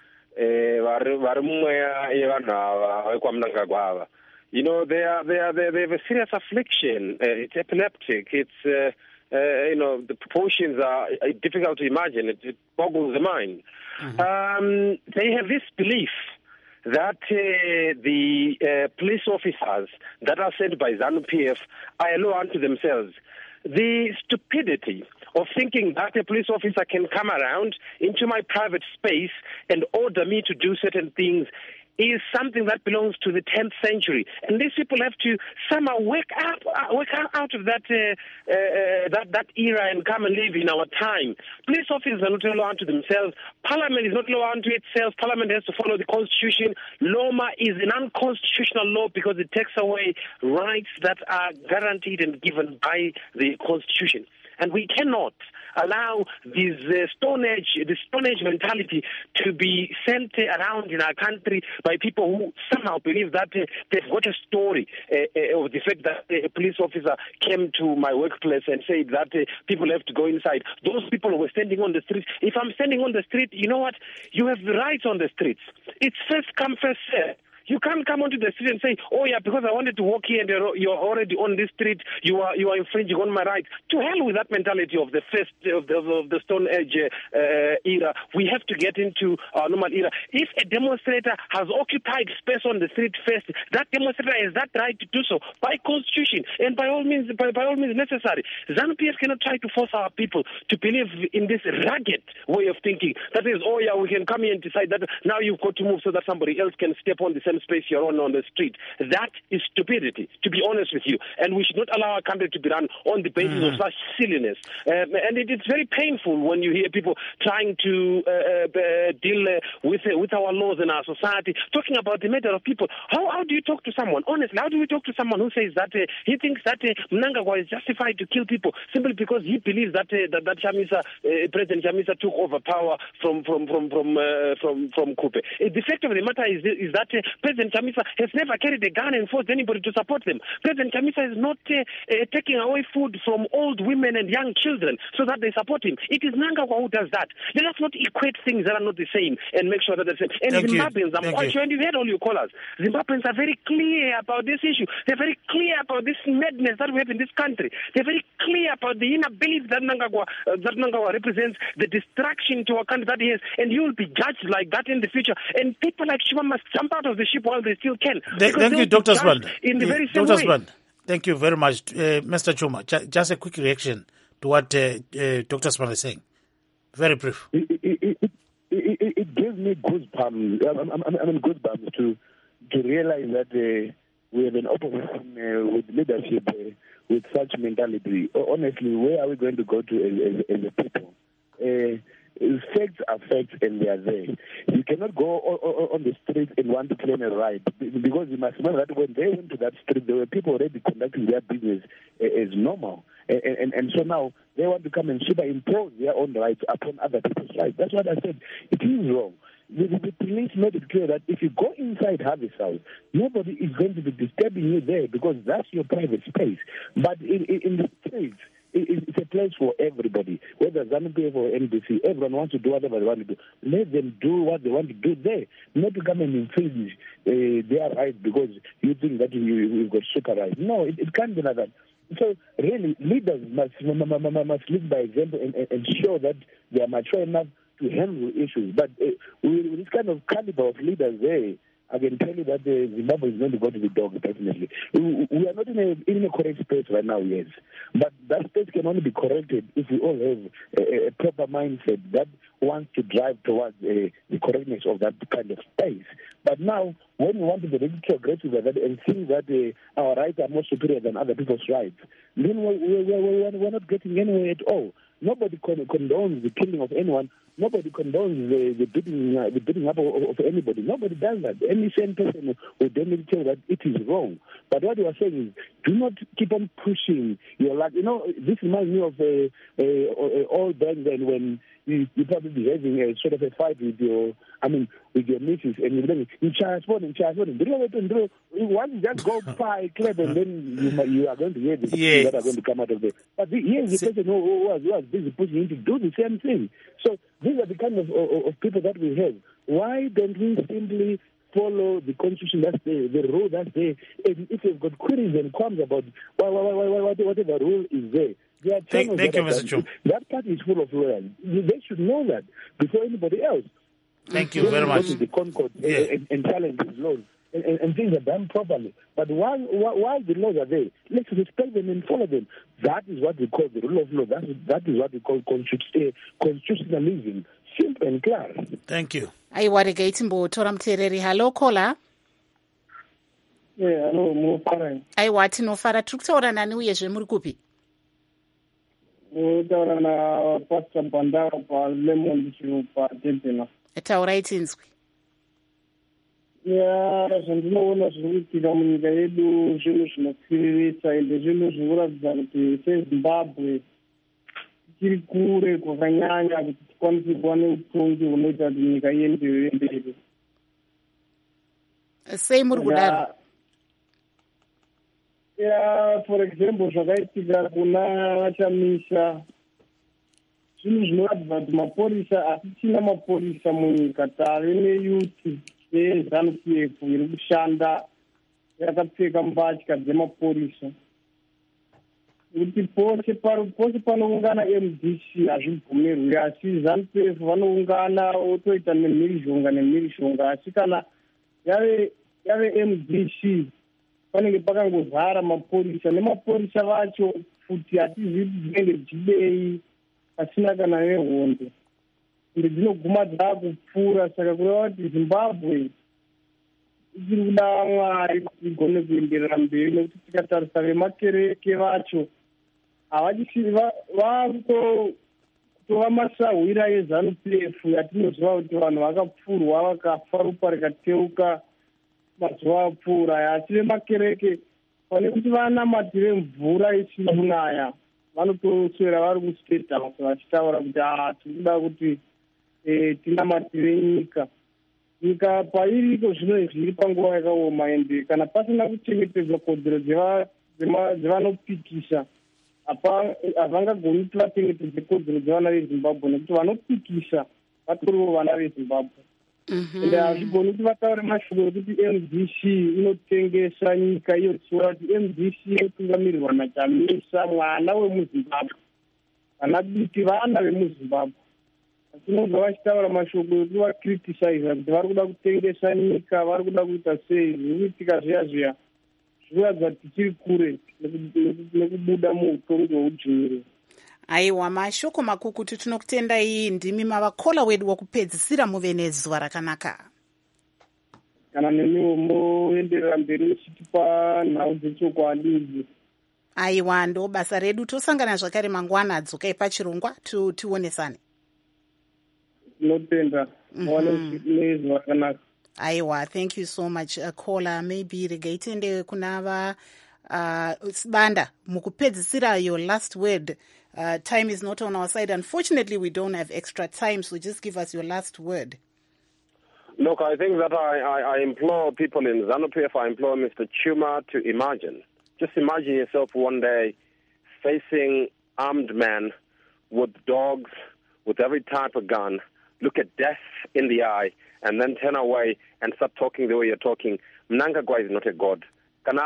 you know, they are they are they, they have a serious affliction. Uh, it's epileptic. It's uh, uh, you know, the proportions are difficult to imagine. It, it boggles the mind. Mm-hmm. Um, they have this belief that uh, the uh, police officers that are sent by ZANU P F are a law unto themselves. The stupidity of thinking that a police officer can come around into my private space and order me to do certain things is something that belongs to the tenth century, and these people have to somehow wake up, uh, wake up out of that uh, uh, that that era and come and live in our time. Police officers are not a law unto themselves. Parliament is not a law unto itself. Parliament has to follow the Constitution. Loma is an unconstitutional law because it takes away rights that are guaranteed and given by the Constitution. And we cannot allow this uh, Stone Age, the Stone Age mentality to be sent uh, around in our country by people who somehow believe that uh, they've got a story uh, uh, of the fact that uh, a police officer came to my workplace and said that uh, people have to go inside. Those people were standing on the street. If I'm standing on the street, you know what? You have the rights on the streets. It's first come, first served. You can't come onto the street and say, oh yeah, because I wanted to walk here and you're, you're already on this street, you are you are infringing on my rights. To hell with that mentality of the first of the, of the Stone Age uh, era. We have to get into our normal era. If a demonstrator has occupied space on the street first, that demonstrator has that right to do so by Constitution and by all means by, by all means necessary. ZANU P F cannot try to force our people to believe in this rugged way of thinking. That is, oh yeah, we can come here and decide that now you've got to move so that somebody else can step on the same space you're on on the street. That is stupidity, to be honest with you. And we should not allow our country to be run on the basis mm. of such silliness. Um, and it, it's very painful when you hear people trying to uh, uh, deal uh, with uh, with our laws in our society, talking about the matter of people. How how do you talk to someone? Honestly, how do you talk to someone who says that uh, he thinks that uh, Mnangagwa is justified to kill people simply because he believes that uh, that, that Chamisa, uh, President Chamisa took over power from from from from uh, from from Kupe? Uh, the fact of the matter is is that uh, President Chamisa has never carried a gun and forced anybody to support them. President Chamisa is not uh, uh, taking away food from old women and young children so that they support him. It is Mnangagwa who does that. Let us not equate things that are not the same and make sure that they're the same. And Thank Zimbabweans, you. I'm Thank quite you. sure, and you heard all your callers, Zimbabweans are very clear about this issue. They're very clear about this madness that we have in this country. They're very clear about the inability that Mnangagwa, uh, that Mnangagwa represents, the destruction to our country that he has, and he will be judged like that in the future. And people like Chuma must jump out of the ship while they still can. Th- thank you, Doctor Sband. In the uh, very same Doctor way. Sband, thank you very much. Uh, Mister Chuma, j- just a quick reaction to what uh, uh, Doctor Sband is saying. Very brief. It, it, it, it, it, it gives me goosebumps. I'm, I'm, I'm in goosebumps to to realize that uh, we have an opposition uh, with leadership uh, with such mentality. Honestly, where are we going to go to as, as, as a people? Uh, Facts are facts and they are there. You cannot go on the street and want to claim a right because you must remember that when they went to that street, there were people already conducting their business as normal. And, and, and so now they want to come and superimpose their own rights upon other people's rights. That's what I said. It is wrong. The, the police made it clear that if you go inside Harvey's house, nobody is going to be disturbing you there because that's your private space. But in, in, in the streets, it's a place for everybody, whether ZANU P F or N D C. Everyone wants to do whatever they want to do. Let them do what they want to do there, not to come and infringe uh, their rights because you think that you, you've got super rights. No, it, it can't be like that. So really, leaders must, must lead by example and, and show that they are mature enough to handle issues. But uh, with this kind of caliber of leaders there, I can tell you that uh, Zimbabwe is going to go to the dog, definitely. We, we are not in a, in a correct space right now, yes. But that space can only be corrected if we all have a, a proper mindset that wants to drive towards uh, the correctness of that kind of space. But now, when we want to be retrogressive and think that uh, our rights are more superior than other people's rights, then we're, we're, we're, we're not getting anywhere at all. Nobody condones the killing of anyone nobody condones the, the beating uh, the beating up of, of anybody. Nobody does that. Any sane person would definitely tell that it is wrong. But what you are saying is, do not keep on pushing your luck. You know, this reminds me of a, a, a old back then when you, you probably having a sort of a fight with your, I mean, with your missus, and you're like, you transport and transport and once you just go by club and then you, you are going to hear the things yes. that are going to come out of it. But the, here's the person who, who, was, who was busy pushing him to do the same thing. So these are the kind of, of, of people that we have. Why don't we simply follow the constitution that's there, the rule that's there? And if you've got queries and qualms about why, why, why, why, whatever rule is there, there are thank, thank you, Mister Chu. That party is full of lawyers. They should know that before anybody else. Thank you very much. The Concord yeah. and, and challenge these laws. And, and, and things are done properly. But while, while, while the laws are there, let's respect them and follow them. That is what we call the rule of law. That is, that is what we call constitutionalism. Simple and clear. Thank you. Aiwa rega timbotora muteereri. Hello caller. Yeah, hello, mufara. Aiwa tinofara. Tiri kutaura nani uyezve muri kupi? Utaura na Pastor Bandara pa Lemon Tree pa Debena. Taurai tinzwi. Ya zvandinoona zviri kuitika munyika yedu zvinhu zvinokwiririsa ende zvinhu zviri kuratidza kuti sezimbabwe tiri kure kwakanyanya kuti tikwanise kuva neutongi hunoita kuti nyika ienderere mberi. Sei muri kudaro? Ya for example zvakaitika kuna Chamisa, zvinhu zvinoratidza kuti mapurisa hatichina mapurisa munyika. Tave neyuti yeZANU P F iri kushanda yakapfeka mbatya dzemapurisa. Kuti pose pose panoungana M D C hazvibvumirwi, asi ZANU P F vanoungana otoita nemhirizhonga nemhirizhonga, asi kana yave yave M D C panenge pakangozara mapurisa, nemapurisa vacho futi hatizivi dzinenge dzichidei pasina kana nehondo, ende dzinoguma dzaakupfuura. Saka kureva kuti Zimbabwe ichiri kuda Mwari kuti igone kuenderera mberi, nekuti tikatarisa vemakereke vacho havachisiri vaakutova masahwira eZANU P F yatinoziva kuti vanhu vakapfurwa vakafa, ropa rikateuka mazuva apfuura. Asi vemakereke pane kuti vanamatire mvura isiri kunaya vanotoswera vari kustate house vachitaura kuti aa tiri kuda kuti tinamatire nyika. Nyika pairiko zvino zviri panguva yakaoma, ende kana pasina kuchengetedza kodzero dzevanopikisa havangagoni kuti vachengetedze kodzero dzevana veZimbabwe, nekuti vanopikisa vatorivo vana veZimbabwe. Ende hazvigoni kuti vataure mashoko ekuti M D C inotengesa nyika iyo, tichiona kuti M D C inotungamirirwa naChamisa, mwana wemuZimbabwe. Vana diki vana vemuZimbabwe. Tinobva vachitaura mashoko ekuti vakriticize kuti vari kuda kutengesa nyika, vari kuda kuita sei. Zviri kuitika zviya zviya zviri kuratidza kuti tichiri kure nekubuda muutongi hweudzvinyiriri. Aiwa, mashoko makukutu. Tinokutendai ndimi mavakola wedu wokupedzisira muve nezuva rakanaka. Kana nemiwo moenderera mberi muchitipa nhau dzechokwadi idzi. Aiwa, ndo basa redu. Tosangana zvakare mangwana, dzokai pachirongwa tionesane. Tinotenda muwane nezuva rakanaka. Aiwa, thank you so much. Uh, caller, maybe regai tiende kunava uh, Banda mukupedzisira your last word. Uh, time is not on our side. Unfortunately, we don't have extra time, so just give us your last word. Look, I think that I, I, I implore people in ZANU P F, I implore Mister Chuma to imagine. Just imagine yourself one day facing armed men with dogs, with every type of gun, look at death in the eye, and then turn away and start talking the way you're talking. Mnangagwa is not a god. And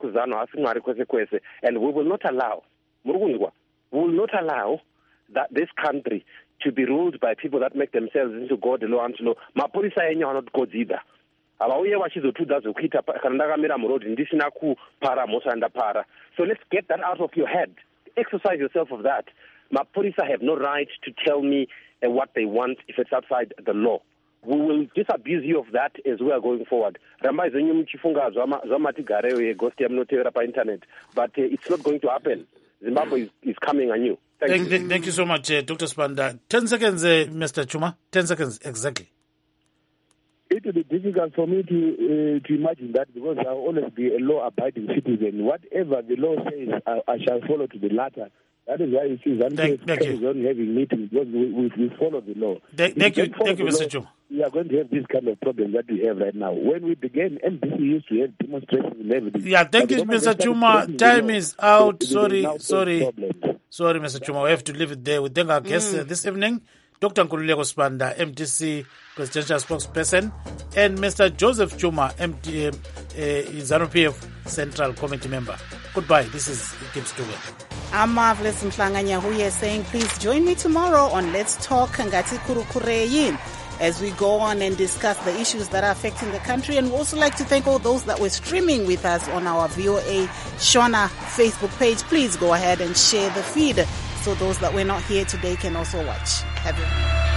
we will not allow, we will not allow that this country to be ruled by people that make themselves into God law and law. Mapurisa yenye are not gods either. Abauye vachizotuda zokuita kana ndakamira muroad ndisina kupara mota ndapara. So let's get that out of your head. Exercise yourself of that. Mapurisa have no right to tell me uh, what they want if it's outside the law. We will disabuse you of that as we are going forward. Rambai zenyu mchifunga zwama zwamati gareyo ye ghost ya mnotera pa internet, but uh, it's not going to happen. Zimbabwe is, is coming anew. Thank, Thank, you. thank, thank you so much, uh, Doctor Spanda. Ten seconds, uh, Mister Chuma. Ten seconds, exactly. It will be difficult for me to uh, to imagine that because I'll always be a law-abiding citizen. Whatever the law says, I, I shall follow to the latter. That is why you see Zambia carries on having meetings because we, we, we follow the law. Thank, thank you, thank you, Mister Law, Chuma. we are going to have this kind of problem that we have right now. When we began, M B C used to have demonstrations and everything. Yeah, thank you, Mister Chuma. Time is out. Sorry, sorry. Sorry, Mister Chuma. We have to leave it there. We thank our guests uh, this evening, Doctor Nkululeko Spanda, M D C Presidential Spokesperson, and Mister Joseph Chuma, M D, uh, ZANU P F Central Committee Member. Goodbye. This is Gibbs Dugan. I'm Marvelous Mhlanga Nyahuye saying please join me tomorrow on Let's Talk Ngati Kurukureyi as we go on and discuss the issues that are affecting the country. And we also like to thank all those that were streaming with us on our V O A Shona Facebook page. Please go ahead and share the feed so those that were not here today can also watch. Have a